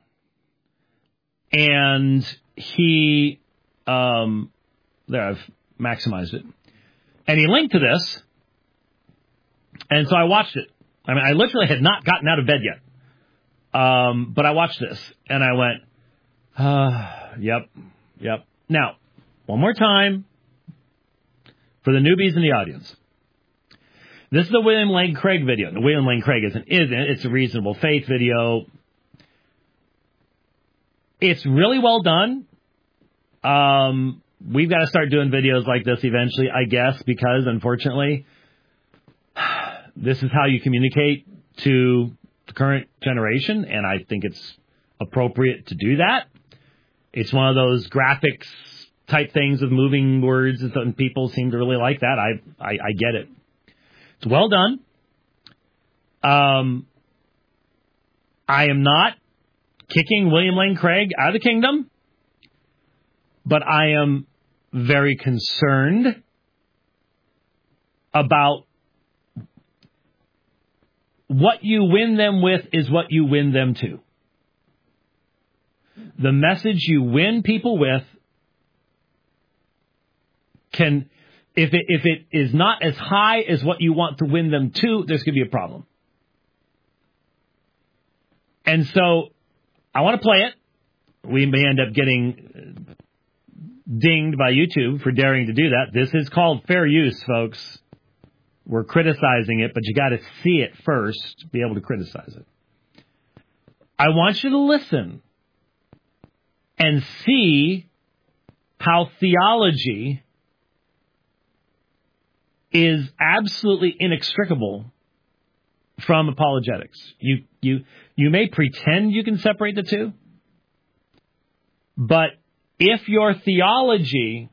And he, um, there, I've maximized it. And he linked to this. And so I watched it. I mean, I literally had not gotten out of bed yet. Um, but I watched this and I went, Uh, yep, yep. Now, one more time for the newbies in the audience. This is the William Lane Craig video. The William Lane Craig isn't, isn't. It's a Reasonable Faith video. It's really well done. Um, we've got to start doing videos like this eventually, I guess, because unfortunately, this is how you communicate to the current generation, and I think it's appropriate to do that. It's one of those graphics type things with moving words, and people seem to really like that. I, I, I get it. It's well done. Um, I am not kicking William Lane Craig out of the kingdom, but I am very concerned about what you win them with is what you win them to. The message you win people with can, if it, if it is not as high as what you want to win them to, there's going to be a problem. And so I want to play it. We may end up getting dinged by YouTube for daring to do that. This is called fair use, folks. We're criticizing it, but you got to see it first to be able to criticize it. I want you to listen and see how theology is absolutely inextricable from apologetics. You you you may pretend you can separate the two, but if your theology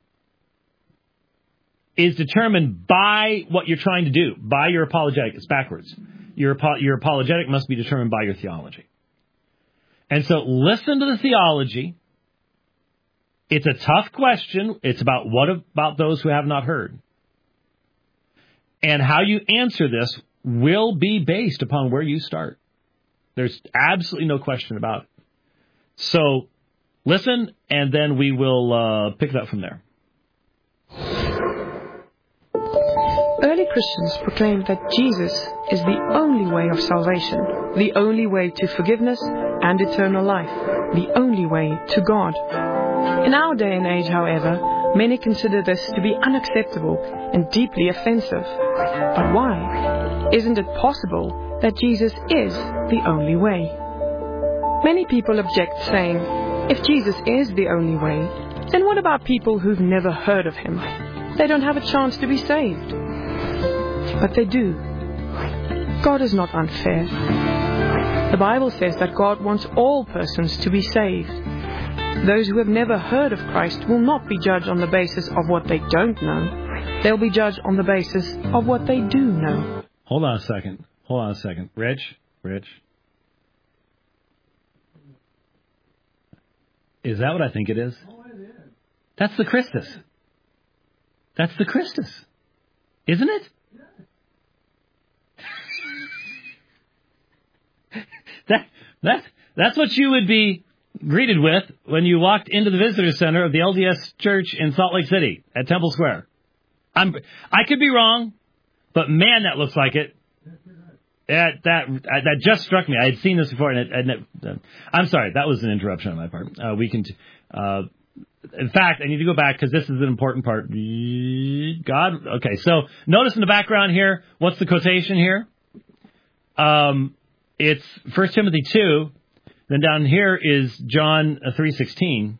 is determined by what you're trying to do, by your apologetic, it's backwards. Your your apologetic must be determined by your theology. And so listen to the theology. It's a tough question. It's about what about those who have not heard. And how you answer this will be based upon where you start. There's absolutely no question about it. So listen, and then we will uh, pick it up from there. Early Christians proclaimed that Jesus is the only way of salvation, the only way to forgiveness and eternal life, the only way to God. In our day and age, however, many consider this to be unacceptable and deeply offensive. But why? Isn't it possible that Jesus is the only way? Many people object, saying, if Jesus is the only way, then what about people who've never heard of him? They don't have a chance to be saved. But they do. God is not unfair. The Bible says that God wants all persons to be saved. Those who have never heard of Christ will not be judged on the basis of what they don't know. They'll be judged on the basis of what they do know. Hold on a second. Hold on a second. Rich, Rich. Is that what I think it is? Oh, it is. That's the Christus. That's the Christus. Isn't it? that, that, that's what you would be greeted with when you walked into the visitor center of the L D S Church in Salt Lake City at Temple Square. I'm, I could be wrong, but man, that looks like it. That that that just struck me. I had seen this before, and, it, and it, uh, I'm sorry, that was an interruption on my part. Uh, we can, t- uh, in fact, I need to go back because this is an important part. God, okay. So notice in the background here, what's the quotation here? Um, it's First Timothy two. Then down here is John three sixteen,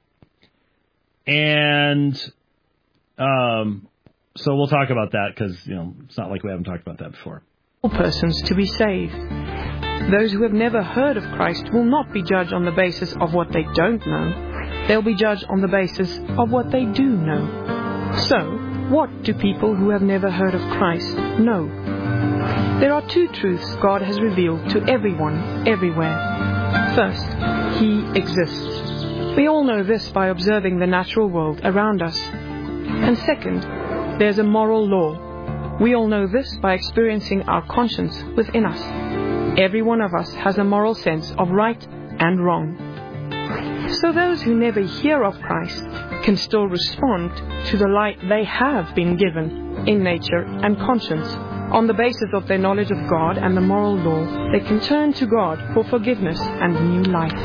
and um, so we'll talk about that because you know it's not like we haven't talked about that before. Persons to be saved. Those who have never heard of Christ will not be judged on the basis of what they don't know. They'll be judged on the basis of what they do know. So, what do people who have never heard of Christ know? There are two truths God has revealed to everyone, everywhere. First, He exists. We all know this by observing the natural world around us. And second, there's a moral law. We all know this by experiencing our conscience within us. Every one of us has a moral sense of right and wrong. So those who never hear of Christ can still respond to the light they have been given in nature and conscience. On the basis of their knowledge of God and the moral law, they can turn to God for forgiveness and new life.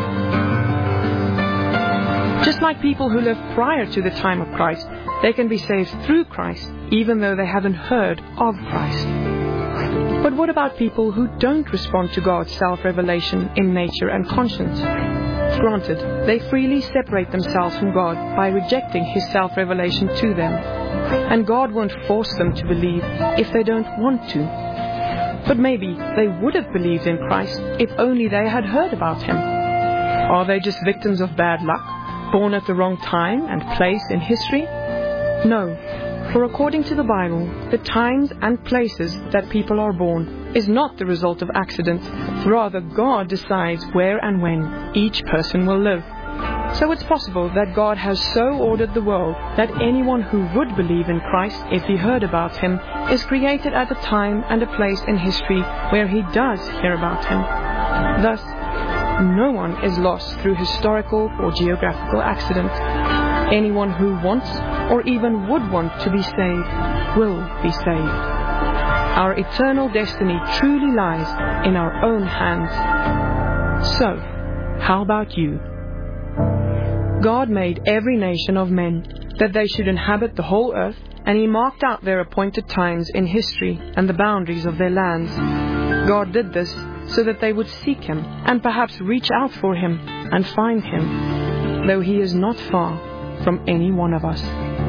Just like people who lived prior to the time of Christ, they can be saved through Christ, even though they haven't heard of Christ. But what about people who don't respond to God's self-revelation in nature and conscience? Granted, they freely separate themselves from God by rejecting His self-revelation to them. And God won't force them to believe if they don't want to. But maybe they would have believed in Christ if only they had heard about Him. Are they just victims of bad luck, born at the wrong time and place in history? No, for according to the Bible, the times and places that people are born is not the result of accident. Rather, God decides where and when each person will live. So it's possible that God has so ordered the world that anyone who would believe in Christ if he heard about Him is created at a time and a place in history where he does hear about Him. Thus, no one is lost through historical or geographical accident. Anyone who wants or even would want to be saved will be saved. Our eternal destiny truly lies in our own hands. So, how about you? God made every nation of men that they should inhabit the whole earth, and He marked out their appointed times in history and the boundaries of their lands. God did this so that they would seek Him and perhaps reach out for Him and find Him, though He is not far from any one of us.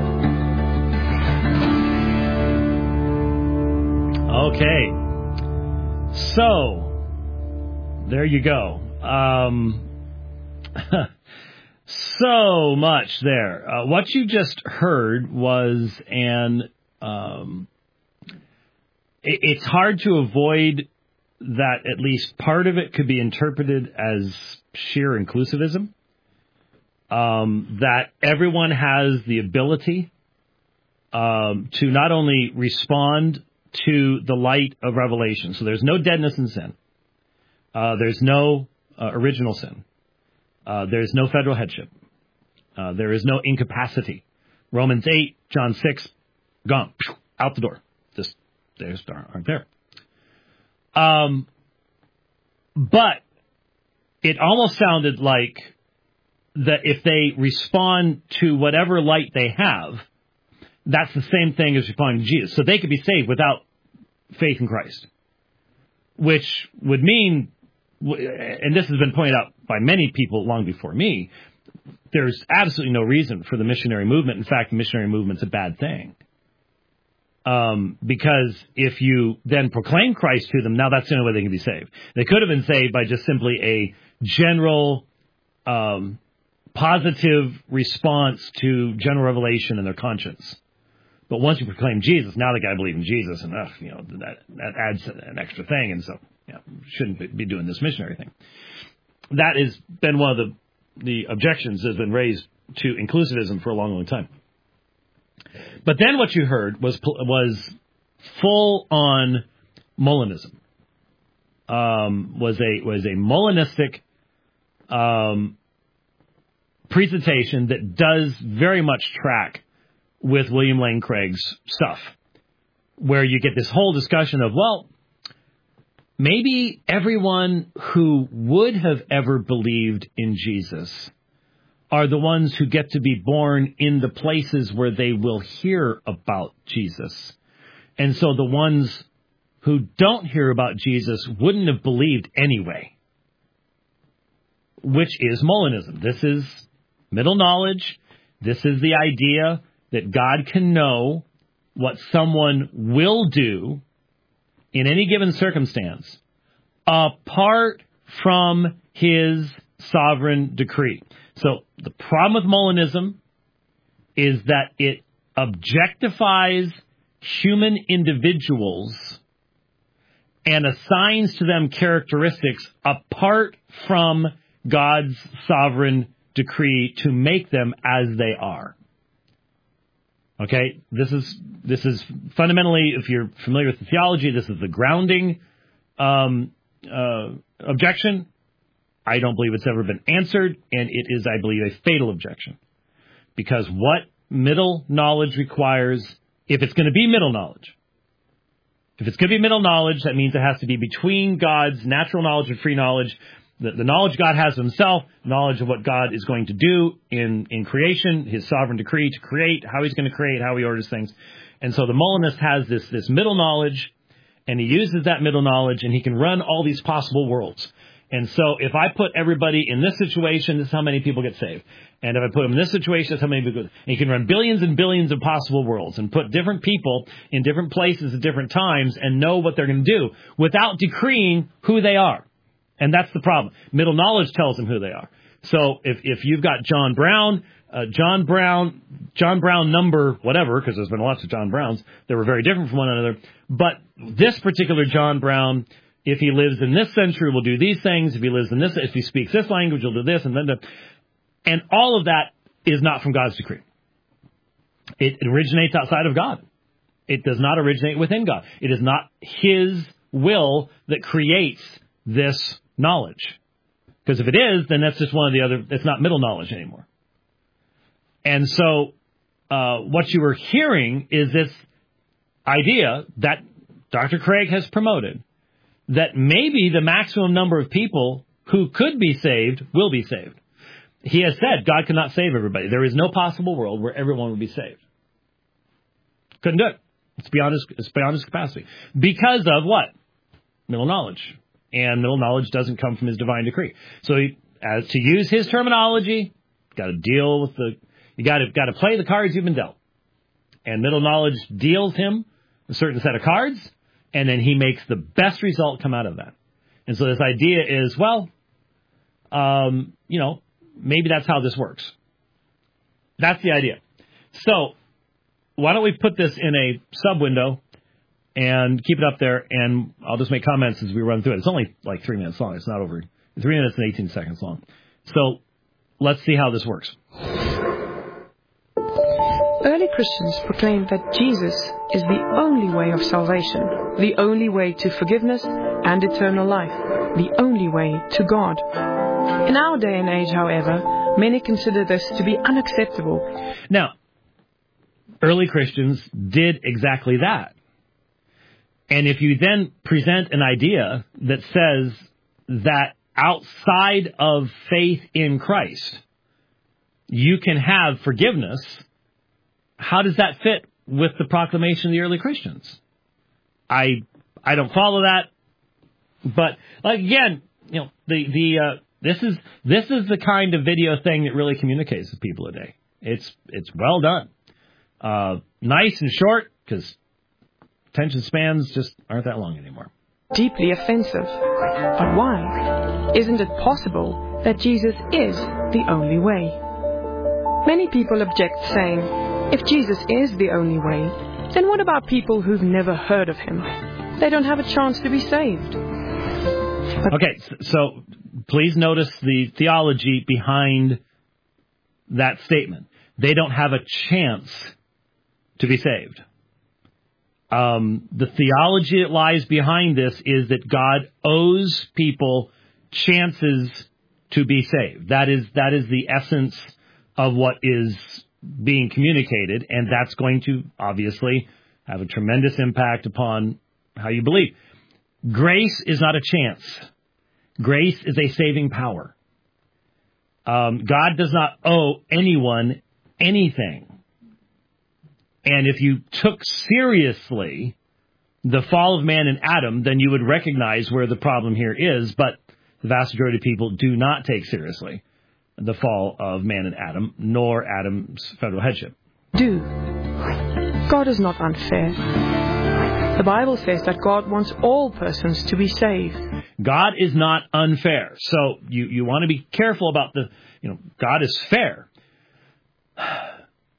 Okay. So, there you go. Um... So much there. Uh, what you just heard was an, um, it, it's hard to avoid that at least part of it could be interpreted as sheer inclusivism. Um, that everyone has the ability um, to not only respond to the light of revelation. So there's no deadness in sin. Uh, there's no uh, original sin. Uh, there's no federal headship. Uh, there is no incapacity. Romans eight, John six, gone. Out the door. Just, they just aren't there. Um, but it almost sounded like that if they respond to whatever light they have, that's the same thing as responding to Jesus. So they could be saved without faith in Christ. Which would mean, and this has been pointed out by many people long before me, there's absolutely no reason for the missionary movement. In fact, the missionary movement's a bad thing. Um, because if you then proclaim Christ to them, now that's the only way they can be saved. They could have been saved by just simply a general um, positive response to general revelation in their conscience. But once you proclaim Jesus, now they got to believe in Jesus, and uh, you know that that adds an extra thing, and so yeah, shouldn't be doing this missionary thing. That has been one of the the objections that has been raised to inclusivism for a long, long time. But then what you heard was was full on Molinism. Um, was a was a Molinistic um, presentation that does very much track with William Lane Craig's stuff, where you get this whole discussion of, well, maybe everyone who would have ever believed in Jesus are the ones who get to be born in the places where they will hear about Jesus. And so the ones who don't hear about Jesus wouldn't have believed anyway, which is Molinism. This is middle knowledge. This is the idea that God can know what someone will do in any given circumstance, apart from His sovereign decree. So the problem with Molinism is that it objectifies human individuals and assigns to them characteristics apart from God's sovereign decree to make them as they are. Okay, this is this is fundamentally, if you're familiar with the theology, this is the grounding um, uh, objection. I don't believe it's ever been answered, and it is, I believe, a fatal objection. Because what middle knowledge requires, if it's going to be middle knowledge, if it's going to be middle knowledge, that means it has to be between God's natural knowledge and free knowledge, the, the knowledge God has of himself, knowledge of what God is going to do in, in creation, his sovereign decree to create, how he's going to create, how he orders things. And so the Molinist has this, this middle knowledge, and he uses that middle knowledge, and he can run all these possible worlds. And so if I put everybody in this situation, this is how many people get saved. And if I put them in this situation, that's how many people get saved. And you can run billions and billions of possible worlds and put different people in different places at different times and know what they're going to do without decreeing who they are. And that's the problem. Middle knowledge tells them who they are. So if, if you've got John Brown, uh, John Brown, John Brown number whatever, because there's been lots of John Browns, they were very different from one another. But this particular John Brown, if he lives in this century, will do these things. If he lives in this, if he speaks this language, he'll do this, and then, the, and all of that is not from God's decree. It originates outside of God. It does not originate within God. It is not His will that creates this knowledge. Because if it is, then that's just one of the other. It's not middle knowledge anymore. And so, uh, what you were hearing is this idea that Doctor Craig has promoted, that maybe the maximum number of people who could be saved will be saved. He has said God cannot save everybody. There is no possible world where everyone would be saved. Couldn't do it. It's beyond his, it's beyond his capacity. Because of what? Middle knowledge. And middle knowledge doesn't come from his divine decree. So he, as to use his terminology, got to deal with the, you got to got to play the cards you've been dealt. And middle knowledge deals him a certain set of cards, and then he makes the best result come out of that. And so this idea is, well, um, you know, maybe that's how this works. That's the idea. So why don't we put this in a sub window and keep it up there, and I'll just make comments as we run through it. It's only like three minutes long. It's not over. Three minutes and eighteen seconds long. So let's see how this works. Early Christians proclaimed that Jesus is the only way of salvation, the only way to forgiveness and eternal life, the only way to God. In our day and age, however, many consider this to be unacceptable. Now, early Christians did exactly that. And if you then present an idea that says that outside of faith in Christ, you can have forgiveness, how does that fit with the proclamation of the early Christians? I I don't follow that, but like again, you know, the the uh, this is this is the kind of video thing that really communicates with people today. It's it's well done, uh, nice and short, because attention spans just aren't that long anymore. Deeply offensive, but why? Isn't it possible that Jesus is the only way? Many people object, saying, if Jesus is the only way, then what about people who've never heard of him? They don't have a chance to be saved. But okay, so please notice the theology behind that statement. They don't have a chance to be saved. Um, the theology that lies behind this is that God owes people chances to be saved. That is that is the essence of what is being communicated, and that's going to obviously have a tremendous impact upon how you believe. Grace is not a chance. Grace is a saving power. Um, God does not owe anyone anything. And if you took seriously the fall of man in Adam, then you would recognize where the problem here is, but the vast majority of people do not take seriously the fall of man and Adam, nor Adam's federal headship. Do. God is not unfair. The Bible says that God wants all persons to be saved. God is not unfair. So you, you want to be careful about the, you know, God is fair.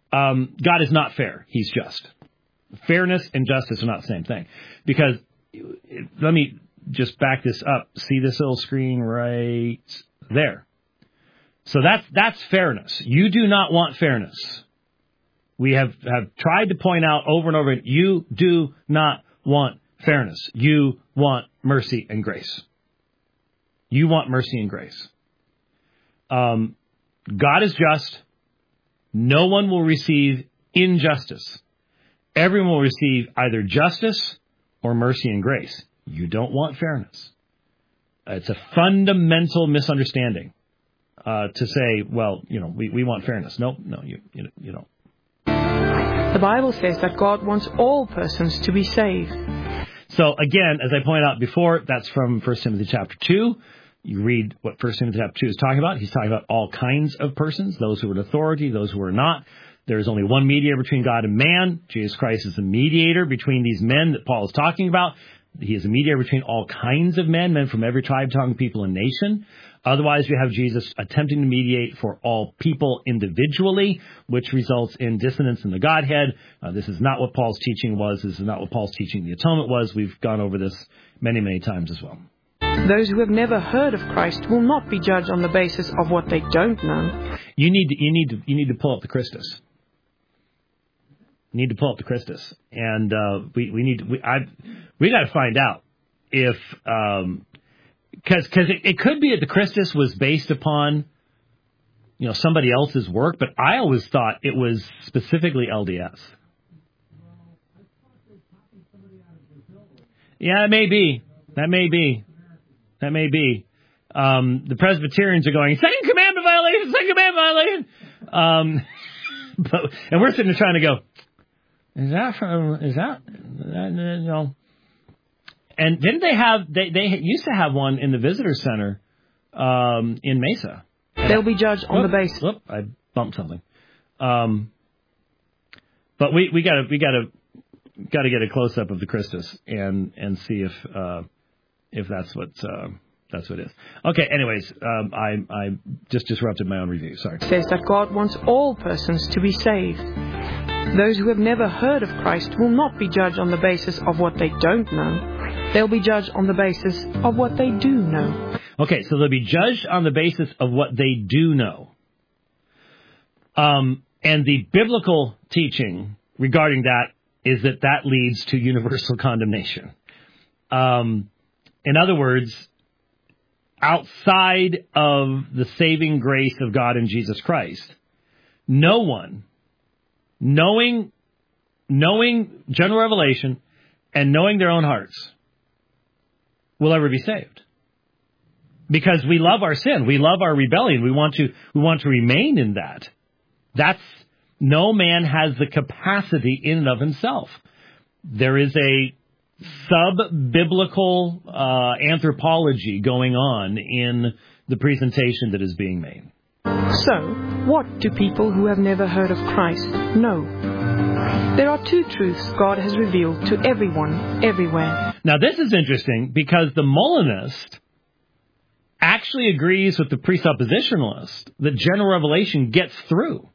Um, God is not fair. He's just. Fairness and justice are not the same thing. Because, let me just back this up. See this little screen right there. So that's that's fairness. You do not want fairness. We have, have tried to point out over and over, you do not want fairness. You want mercy and grace. You want mercy and grace. Um, God is just. No one will receive injustice. Everyone will receive either justice or mercy and grace. You don't want fairness. It's a fundamental misunderstanding uh, to say, well, you know, we, we want fairness. No, no, you, you, you don't. The Bible says that God wants all persons to be saved. So again, as I pointed out before, that's from First Timothy chapter two. You read what First Timothy chapter two is talking about. He's talking about all kinds of persons, those who are in authority, those who are not. There is only one mediator between God and man. Jesus Christ is the mediator between these men that Paul is talking about. He is a mediator between all kinds of men, men from every tribe, tongue, people, and nation. Otherwise, we have Jesus attempting to mediate for all people individually, which results in dissonance in the Godhead. Uh, this is not what Paul's teaching was. This is not what Paul's teaching the atonement was. We've gone over this many, many times as well. Those who have never heard of Christ will not be judged on the basis of what they don't know. You need to, you need to, you need to pull up the Christus. You need to pull up the Christus, and uh, we we need to, we I we got to find out if um because because it, it could be that the Christus was based upon you know somebody else's work, but I always thought it was specifically L D S. Yeah, it may be. That may be. That may be. Um, the Presbyterians are going, second commandment violation, second commandment violation. Um, but, and we're sitting there trying to go, is that from, is that, that, you know. And didn't they have, they, they used to have one in the visitor center um, in Mesa. They'll be judged on whoop, the basis. Whoop, I bumped something. Um, but we, we gotta, we gotta, gotta get a close up of the Christus and, and see if, uh, if that's what uh, that's what it is. Okay. Anyways, um, I I just disrupted my own review. Sorry. It says that God wants all persons to be saved. Those who have never heard of Christ will not be judged on the basis of what they don't know. They'll be judged on the basis of what they do know. Okay, so they'll be judged on the basis of what they do know. Um, and the biblical teaching regarding that is that that leads to universal condemnation. Um. In other words, outside of the saving grace of God in Jesus Christ, no one, knowing, knowing general revelation and knowing their own hearts, will ever be saved. Because we love our sin, we love our rebellion, we want to, we want to remain in that. That's, no man has the capacity in and of himself. There is a sub-biblical uh, anthropology going on in the presentation that is being made. So, what do people who have never heard of Christ know? There are two truths God has revealed to everyone, everywhere. Now, this is interesting because the Molinist actually agrees with the presuppositionalist that general revelation gets through.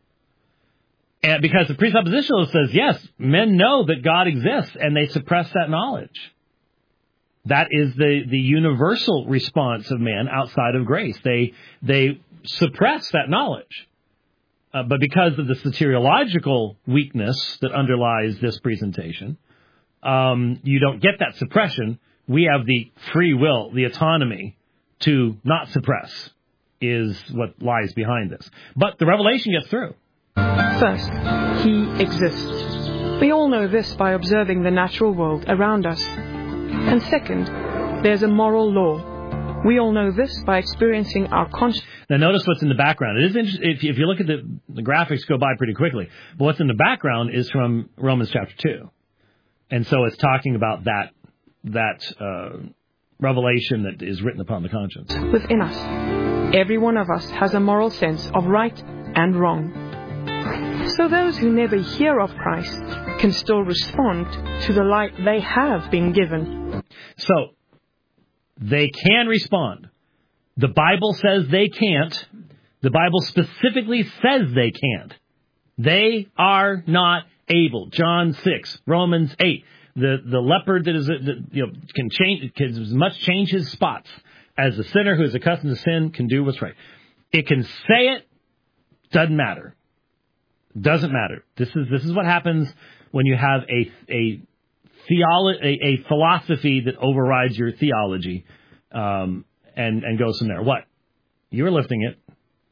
And because the presuppositionalist says, yes, men know that God exists, and they suppress that knowledge. That is the, the universal response of man outside of grace. They they suppress that knowledge. Uh, but because of the soteriological weakness that underlies this presentation, um, you don't get that suppression. We have the free will, the autonomy to not suppress is what lies behind this. But the revelation gets through. First, He exists. We all know this by observing the natural world around us. And second, there's a moral law. We all know this by experiencing our conscience. Now notice what's in the background. It is interesting. If you, if you look at the, the graphics, go by pretty quickly. But what's in the background is from Romans chapter two. And so it's talking about that, that uh, revelation that is written upon the conscience. Within us, every one of us has a moral sense of right and wrong. So those who never hear of Christ can still respond to the light they have been given. So, they can respond. The Bible says they can't. The Bible specifically says they can't. They are not able. John six, Romans eight. The the leopard that is that, you know can change can as much change his spots as the sinner who is accustomed to sin can do what's right. It can say it, doesn't matter. Doesn't matter. This is this is what happens when you have a a theolo- a, a philosophy that overrides your theology, um, and and goes from there. What? You were lifting it.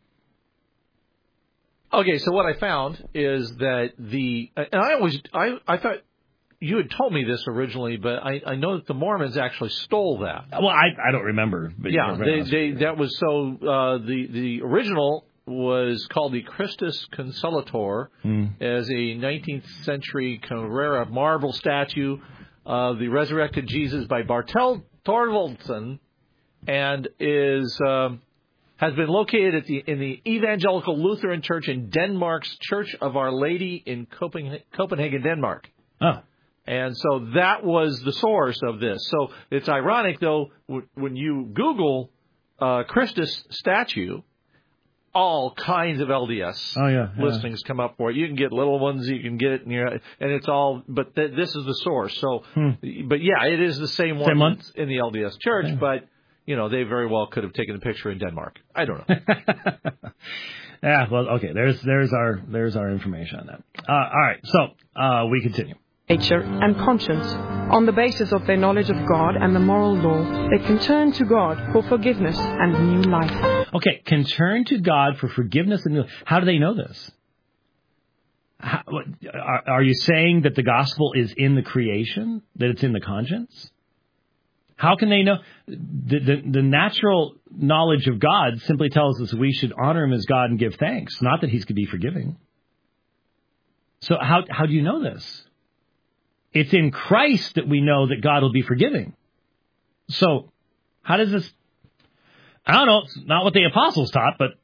Okay, so what I found is that the and I always I I thought you had told me this originally, but I, I know that the Mormons actually stole that. Well, I I don't remember. But yeah, they, they that was so uh, the the original was called the Christus Consolator mm. as a nineteenth century Carrera marble statue of the resurrected Jesus by Bartel Thorvaldsen, and is um, has been located at the in the Evangelical Lutheran Church in Denmark's Church of Our Lady in Copenhagen, Copenhagen, Denmark. Oh. And so that was the source of this. So it's ironic, though, when you Google uh, Christus statue, all kinds of L D S oh, yeah, yeah. listings come up for it. You can get little ones, you can get it, near, and it's all. But th- this is the source. So, hmm. but yeah, it is the same one, same one? in the L D S church. Yeah. But you know, they very well could have taken a picture in Denmark. I don't know. yeah. Well, okay. There's there's our there's our information on that. Uh, all right. So uh, we continue. Nature and conscience. On the basis of their knowledge of God and the moral law, they can turn to God for forgiveness and new life. Okay, can turn to God for forgiveness and new life. How do they know this? How, are, are you saying that the gospel is in the creation, that it's in the conscience? How can they know? The, the, the natural knowledge of God simply tells us we should honor him as God and give thanks, not that he could be forgiving. So how how do you know this? It's in Christ that we know that God will be forgiving. So, how does this... I don't know, it's not what the apostles taught, but...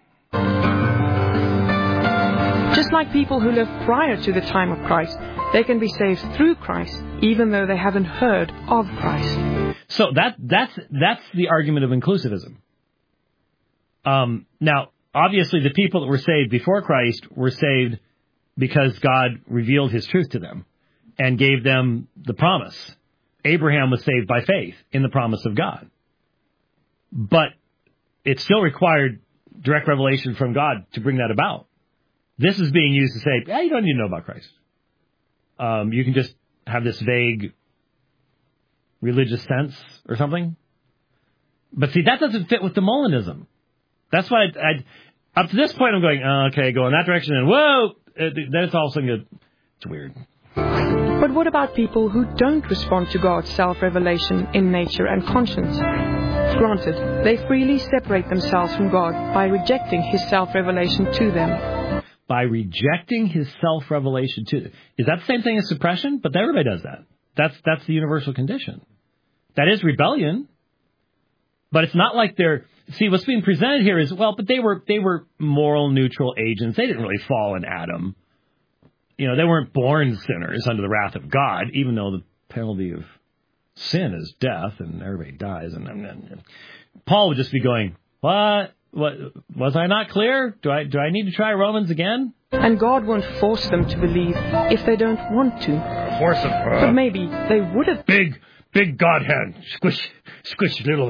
Just like people who lived prior to the time of Christ, they can be saved through Christ, even though they haven't heard of Christ. So that that's that's the argument of inclusivism. Um, now, obviously, the people that were saved before Christ were saved because God revealed his truth to them and gave them the promise. Abraham was saved by faith in the promise of God. But it still required direct revelation from God to bring that about. This is being used to say, yeah, you don't need to know about Christ. Um, you can just have this vague religious sense or something. But see, that doesn't fit with the Molinism. That's why I, I, up to this point I'm going, oh, okay, go in that direction, and whoa, it, then it's all of a sudden, it's weird. But what about people who don't respond to God's self-revelation in nature and conscience? Granted, they freely separate themselves from God by rejecting his self-revelation to them. By rejecting his self-revelation to them. Is that the same thing as suppression? But everybody does that. That's that's the universal condition. That is rebellion. But it's not like they're... See, what's being presented here is, well, but they were they were moral, neutral agents. They didn't really fall in Adam. You know, they weren't born sinners under the wrath of God, even though the penalty of sin is death and everybody dies. And, and, and Paul would just be going, what? What? Was I not clear? Do I do I need to try Romans again? And God won't force them to believe if they don't want to. Force them. Uh, but maybe they would have. Big, big God hand. Squish, squish little.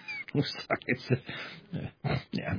Sorry. Yeah.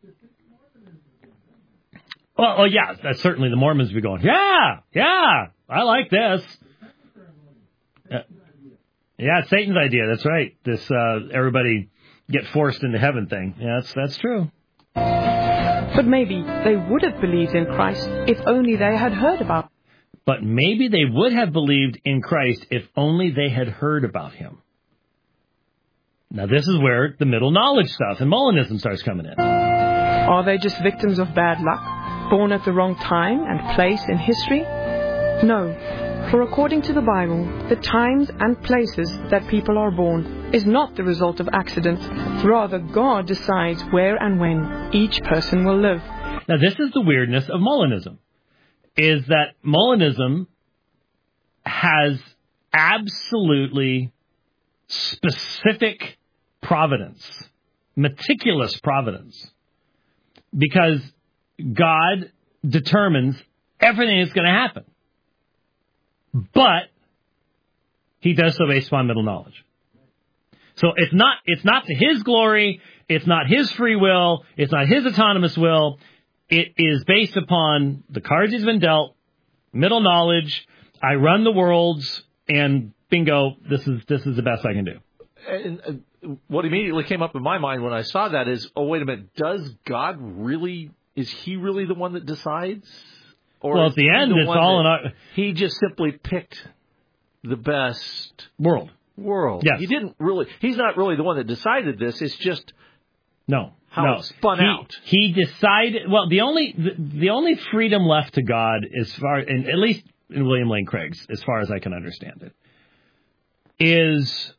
Well, well, yeah, that's certainly the Mormons would be going, yeah, yeah, I like this. Uh, yeah, it's Satan's idea. That's right. This uh, everybody get forced into heaven thing. Yeah, that's that's true. But maybe they would have believed in Christ if only they had heard about him. But maybe they would have believed in Christ if only they had heard about him. Now, this is where the middle knowledge stuff and Molinism starts coming in. Are they just victims of bad luck? Born at the wrong time and place in history? No, for according to the Bible, the times and places that people are born is not the result of accident. Rather, God decides where and when each person will live. Now, this is the weirdness of Molinism, is that Molinism has absolutely specific providence, meticulous providence, because God determines everything that's going to happen. But he does so based upon middle knowledge. So it's not it's not to his glory, it's not his free will, it's not his autonomous will. It is based upon the cards he's been dealt, middle knowledge. I run the worlds, and bingo, this is this is the best I can do. And uh, what immediately came up in my mind when I saw that is, oh, wait a minute, does God really, is he really the one that decides? Or well, at the end, it's all in our... He just simply picked the best world. World. Yes. He didn't really, he's not really the one that decided this, it's just no, how no. it spun he, out. He decided, well, the only the, the only freedom left to God, as far, and at least in William Lane Craig's, as far as I can understand it, is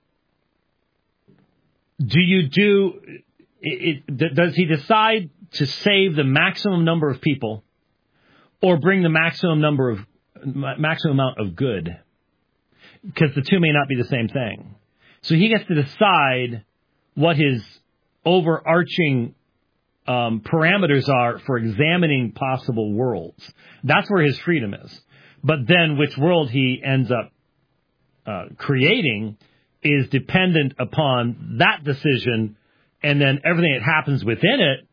do you do, it, it, does he decide to save the maximum number of people or bring the maximum number of, maximum amount of good? Because the two may not be the same thing. So he gets to decide what his overarching um, parameters are for examining possible worlds. That's where his freedom is. But then which world he ends up uh, creating is dependent upon that decision, and then everything that happens within it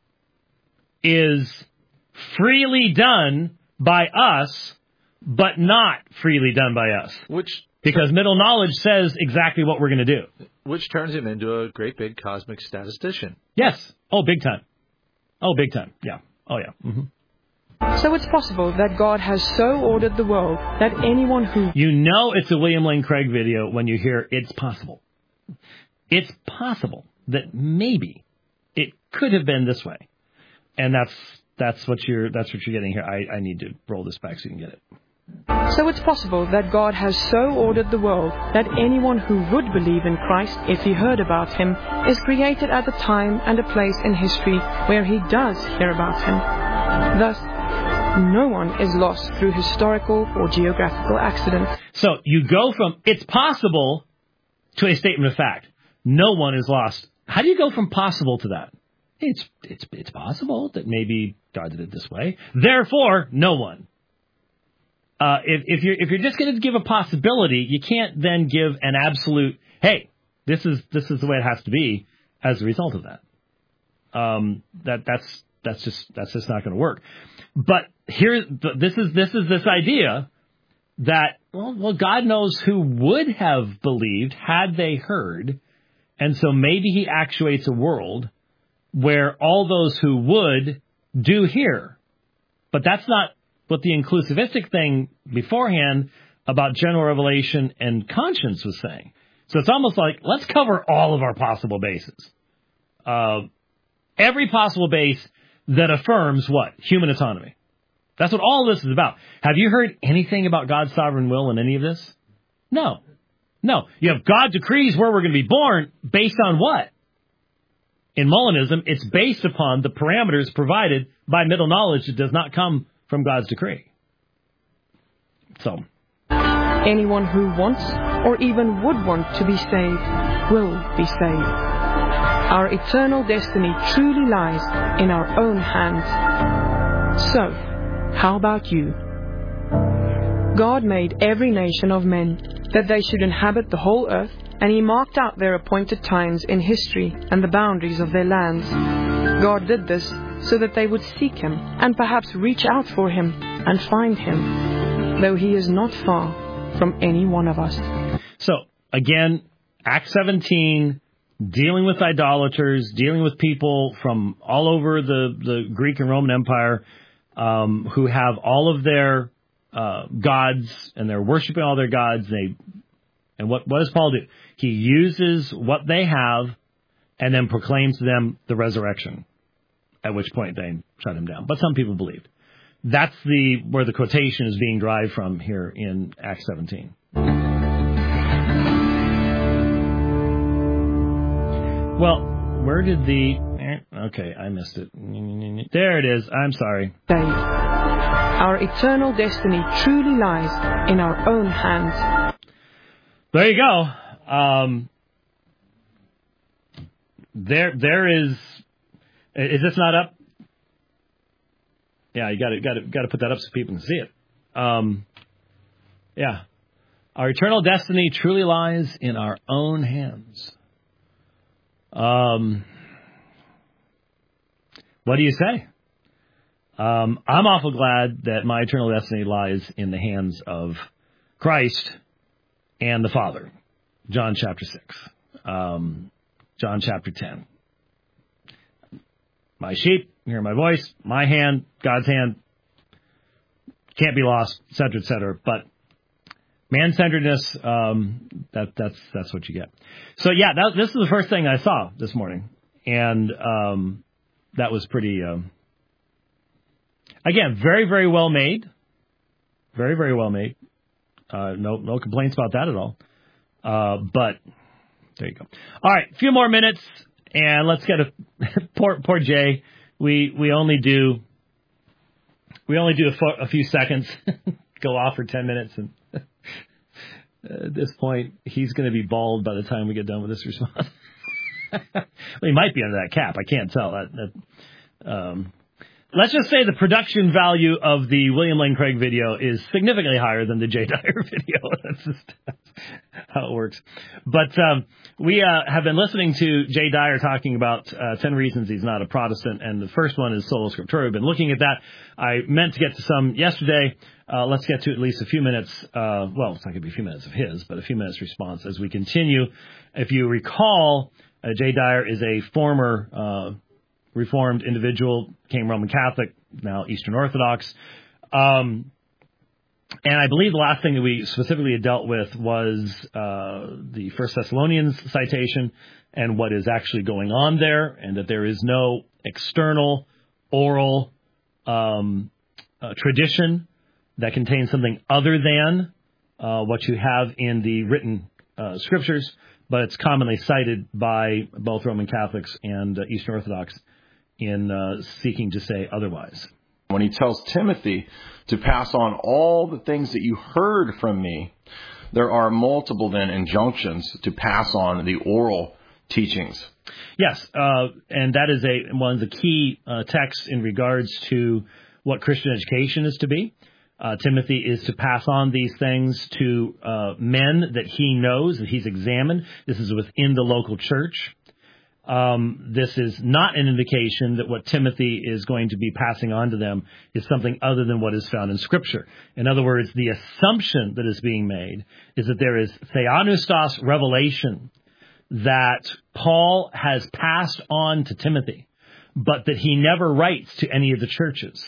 is freely done by us, but not freely done by us. Which because middle knowledge says exactly what we're going to do. Which turns him into a great big cosmic statistician. Yes. Oh, big time. Oh, big time. Yeah. Oh, yeah. Mm-hmm. So it's possible that God has so ordered the world that anyone who... You know it's a William Lane Craig video when you hear it's possible. It's possible that maybe it could have been this way. And that's that's what you're that's what you're getting here. I, I need to roll this back so you can get it. So it's possible that God has so ordered the world that anyone who would believe in Christ, if he heard about him, is created at a time and a place in history where he does hear about him. Thus, no one is lost through historical or geographical accident. So you go from it's possible to a statement of fact. No one is lost. How do you go from possible to that? It's it's it's possible that maybe God did it this way. Therefore, no one. Uh, if, if you're if you're just going to give a possibility, you can't then give an absolute. Hey, this is this is the way it has to be as a result of that. Um, that that's that's just that's just not going to work. But here, this is this is this idea that well, well, God knows who would have believed had they heard, and so maybe He actuates a world where all those who would do hear. But that's not what the inclusivistic thing beforehand about general revelation and conscience was saying. So it's almost like, let's cover all of our possible bases. Uh, every possible base that affirms what? Human autonomy. That's what all this is about. Have you heard anything about God's sovereign will in any of this? No. No. You have God decrees where we're going to be born based on what? In Molinism, it's based upon the parameters provided by middle knowledge that does not come from God's decree. So, anyone who wants or even would want to be saved will be saved. Our eternal destiny truly lies in our own hands. So, how about you? God made every nation of men that they should inhabit the whole earth, and He marked out their appointed times in history and the boundaries of their lands. God did this so that they would seek Him and perhaps reach out for Him and find Him, though He is not far from any one of us. So, again, Acts seventeen, dealing with idolaters, dealing with people from all over the, the Greek and Roman Empire um, who have all of their uh, gods, and they're worshiping all their gods. They And what, what does Paul do? He uses what they have and then proclaims to them the resurrection, at which point they shut him down. But some people believed. That's the where the quotation is being derived from here in Acts seventeen. Well, where did the... Okay, I missed it. There it is. I'm sorry. Our eternal destiny truly lies in our own hands. There you go. Um, there, there is... Is this not up? Yeah, you got to got to got to put that up so people can see it. Um, yeah, our eternal destiny truly lies in our own hands. Um, what do you say? Um, I'm awful glad that my eternal destiny lies in the hands of Christ and the Father. John chapter six. Um, John chapter ten. My sheep hear my voice, my hand, God's hand, can't be lost, et cetera, et cetera. But man-centeredness, um, that, that's that's what you get. So, yeah, that, this is the first thing I saw this morning. And um, that was pretty, um, again, very, very well made. Very, very well made. Uh, no no complaints about that at all. Uh, but there you go. All right, a few more minutes, and let's get a poor poor Jay. We we only do we only do a, fo- a few seconds. Go off for ten minutes, and at this point, he's going to be bald by the time we get done with this response. Well, he might be under that cap. I can't tell. That, that um, let's just say the production value of the William Lane Craig video is significantly higher than the Jay Dyer video. That's just that's how it works. But um, we uh, have been listening to Jay Dyer talking about uh, ten reasons he's not a Protestant, and the first one is Sola Scriptura. We've been looking at that. I meant to get to some yesterday. Uh, let's get to at least a few minutes. Uh, well, it's not going to be a few minutes of his, but a few minutes response as we continue. If you recall, uh, Jay Dyer is a former uh, Reformed individual, became Roman Catholic, now Eastern Orthodox. Um, and I believe the last thing that we specifically had dealt with was uh, the First Thessalonians citation and what is actually going on there, and that there is no external oral um, uh, tradition that contains something other than uh, what you have in the written uh, scriptures, but it's commonly cited by both Roman Catholics and uh, Eastern Orthodox in uh, seeking to say otherwise. When he tells Timothy to pass on all the things that you heard from me, there are multiple then injunctions to pass on the oral teachings. Yes, uh, and that is a one of the key uh, texts in regards to what Christian education is to be. Uh, Timothy is to pass on these things to uh, men that he knows, that he's examined. This is within the local church. Um, this is not an indication that what Timothy is going to be passing on to them is something other than what is found in Scripture. In other words, the assumption that is being made is that there is theopneustos revelation that Paul has passed on to Timothy, but that he never writes to any of the churches.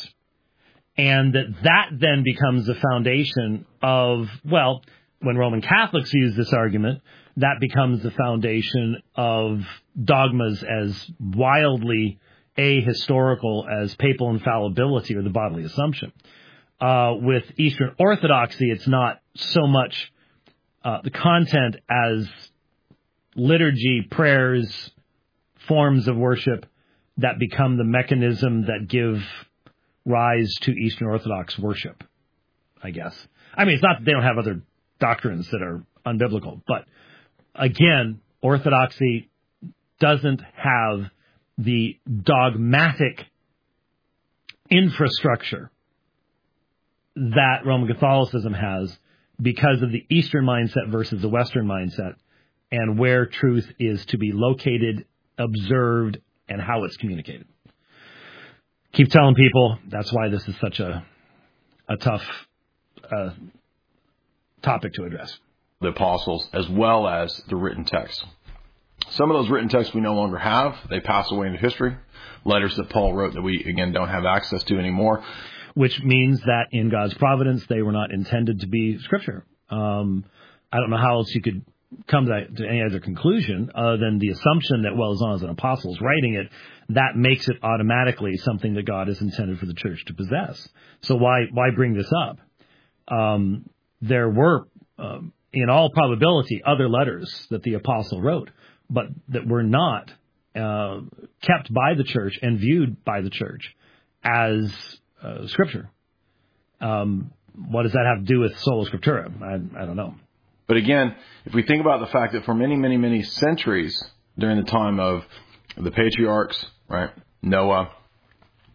And that that then becomes the foundation of, well, when Roman Catholics use this argument, that becomes the foundation of dogmas as wildly ahistorical as papal infallibility or the bodily assumption. Uh, with Eastern Orthodoxy, it's not so much uh, the content as liturgy, prayers, forms of worship that become the mechanism that give rise to Eastern Orthodox worship, I guess. I mean, it's not that they don't have other doctrines that are unbiblical, but again, Orthodoxy doesn't have the dogmatic infrastructure that Roman Catholicism has because of the Eastern mindset versus the Western mindset and where truth is to be located, observed, and how it's communicated. Keep telling people that's why this is such a a tough uh, topic to address. The apostles, as well as the written text. Some of those written texts we no longer have. They pass away into history. Letters that Paul wrote that we, again, don't have access to anymore. Which means that in God's providence, they were not intended to be Scripture. Um, I don't know how else you could come to, that, to any other conclusion other than the assumption that, well, as long as an apostle is writing it, that makes it automatically something that God has intended for the church to possess. So why why bring this up? Um, there were, um, in all probability, other letters that the apostle wrote, but that were not uh, kept by the church and viewed by the church as uh, Scripture. Um, what does that have to do with Sola Scriptura? I, I don't know. But again, if we think about the fact that for many, many, many centuries during the time of the patriarchs, right, Noah,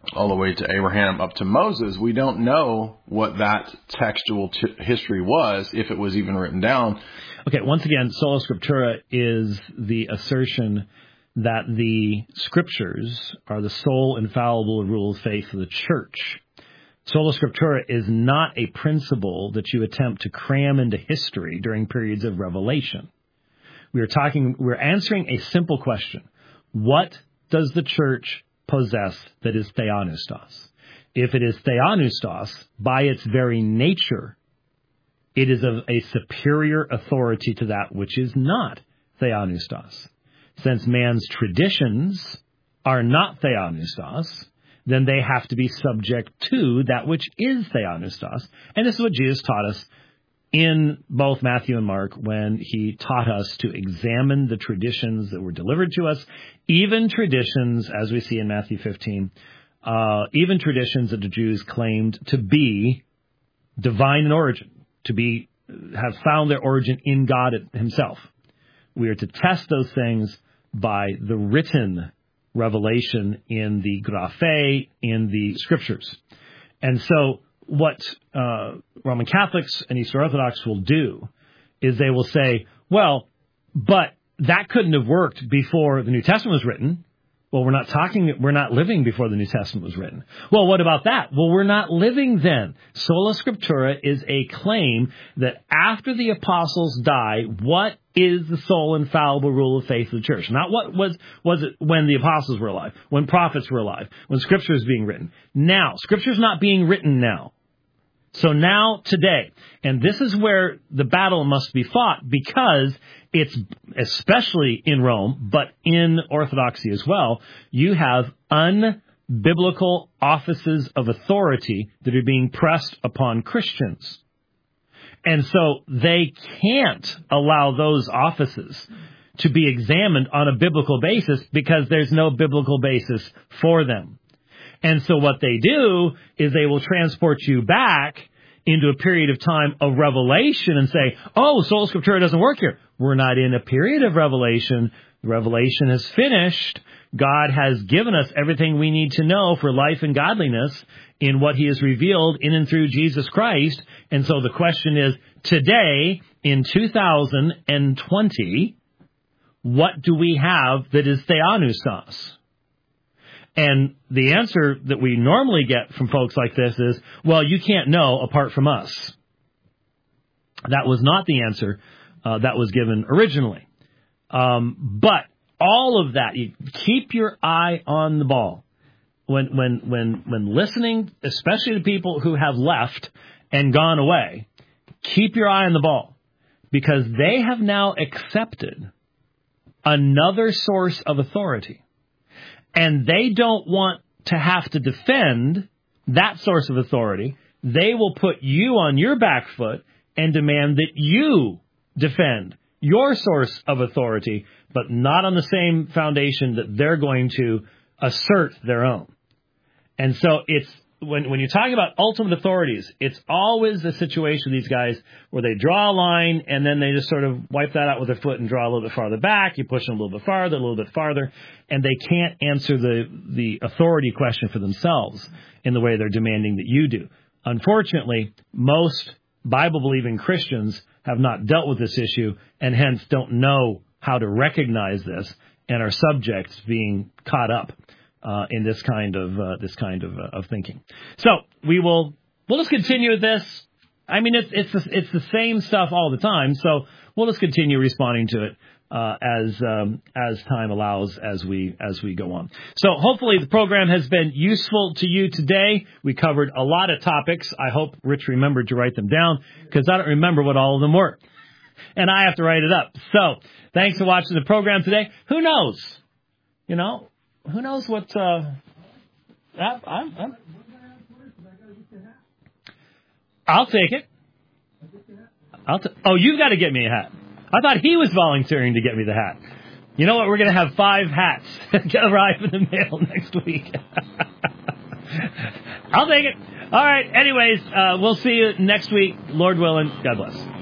all the way to Abraham up to Moses, we don't know what that textual t- history was, if it was even written down. Okay, once again, sola scriptura is the assertion that the scriptures are the sole infallible rule of faith of the church. Sola scriptura is not a principle that you attempt to cram into history during periods of revelation. We are talking, we're answering a simple question. What does the church possess that is theopneustos? If it is theopneustos, by its very nature, it is of a superior authority to that which is not theopneustos. Since man's traditions are not theopneustos, then they have to be subject to that which is theopneustos. And this is what Jesus taught us in both Matthew and Mark when he taught us to examine the traditions that were delivered to us, even traditions, as we see in Matthew fifteen, uh, even traditions that the Jews claimed to be divine in origin, to be have found their origin in God himself. We are to test those things by the written revelation in the graphe, in the scriptures. And so what uh, Roman Catholics and Eastern Orthodox will do is they will say, well, but that couldn't have worked before the New Testament was written. Well, we're not talking, we're not living before the New Testament was written. Well, what about that? Well, we're not living then. Sola Scriptura is a claim that after the apostles die, what is the sole infallible rule of faith of the church? Not what was, was it when the apostles were alive, when prophets were alive, when Scripture is being written. Now, Scripture is not being written now. So now, today, and this is where the battle must be fought, because it's, especially in Rome, but in Orthodoxy as well, you have unbiblical offices of authority that are being pressed upon Christians. And so they can't allow those offices to be examined on a biblical basis because there's no biblical basis for them. And so what they do is they will transport you back into a period of time of revelation and say, oh, sola scriptura doesn't work here. We're not in a period of revelation. Revelation is finished. God has given us everything we need to know for life and godliness in what he has revealed in and through Jesus Christ. And so the question is, today, in two thousand twenty, what do we have that is theopneustos? And the answer that we normally get from folks like this is, well, you can't know apart from us. That was not the answer uh, that was given originally. Um, but all of that, you keep your eye on the ball. When, when, when, when listening, especially to people who have left and gone away, keep your eye on the ball, because they have now accepted another source of authority. And they don't want to have to defend that source of authority. They will put you on your back foot and demand that you defend your source of authority, but not on the same foundation that they're going to assert their own. And so it's when when you're talking about ultimate authorities, it's always a situation with these guys where they draw a line and then they just sort of wipe that out with their foot and draw a little bit farther back. You push them a little bit farther, a little bit farther, and they can't answer the, the authority question for themselves in the way they're demanding that you do. Unfortunately, most Bible-believing Christians have not dealt with this issue and hence don't know how to recognize this and are subject to being caught up Uh, in this kind of uh, this kind of, uh, of thinking. So we will we'll just continue with this. I mean, it's it's the, it's the same stuff all the time. So we'll just continue responding to it uh, as um, as time allows as we as we go on. So hopefully the program has been useful to you today. We covered a lot of topics. I hope Rich remembered to write them down, because I don't remember what all of them were, and I have to write it up. So thanks for watching the program today. Who knows? You know. Who knows what, uh, I, I'm, I'm, I'll take it. I'll t- oh, you've got to get me a hat. I thought he was volunteering to get me the hat. You know what? We're going to have five hats arrive in the mail next week. I'll take it. All right. Anyways, uh, we'll see you next week. Lord willing. God bless.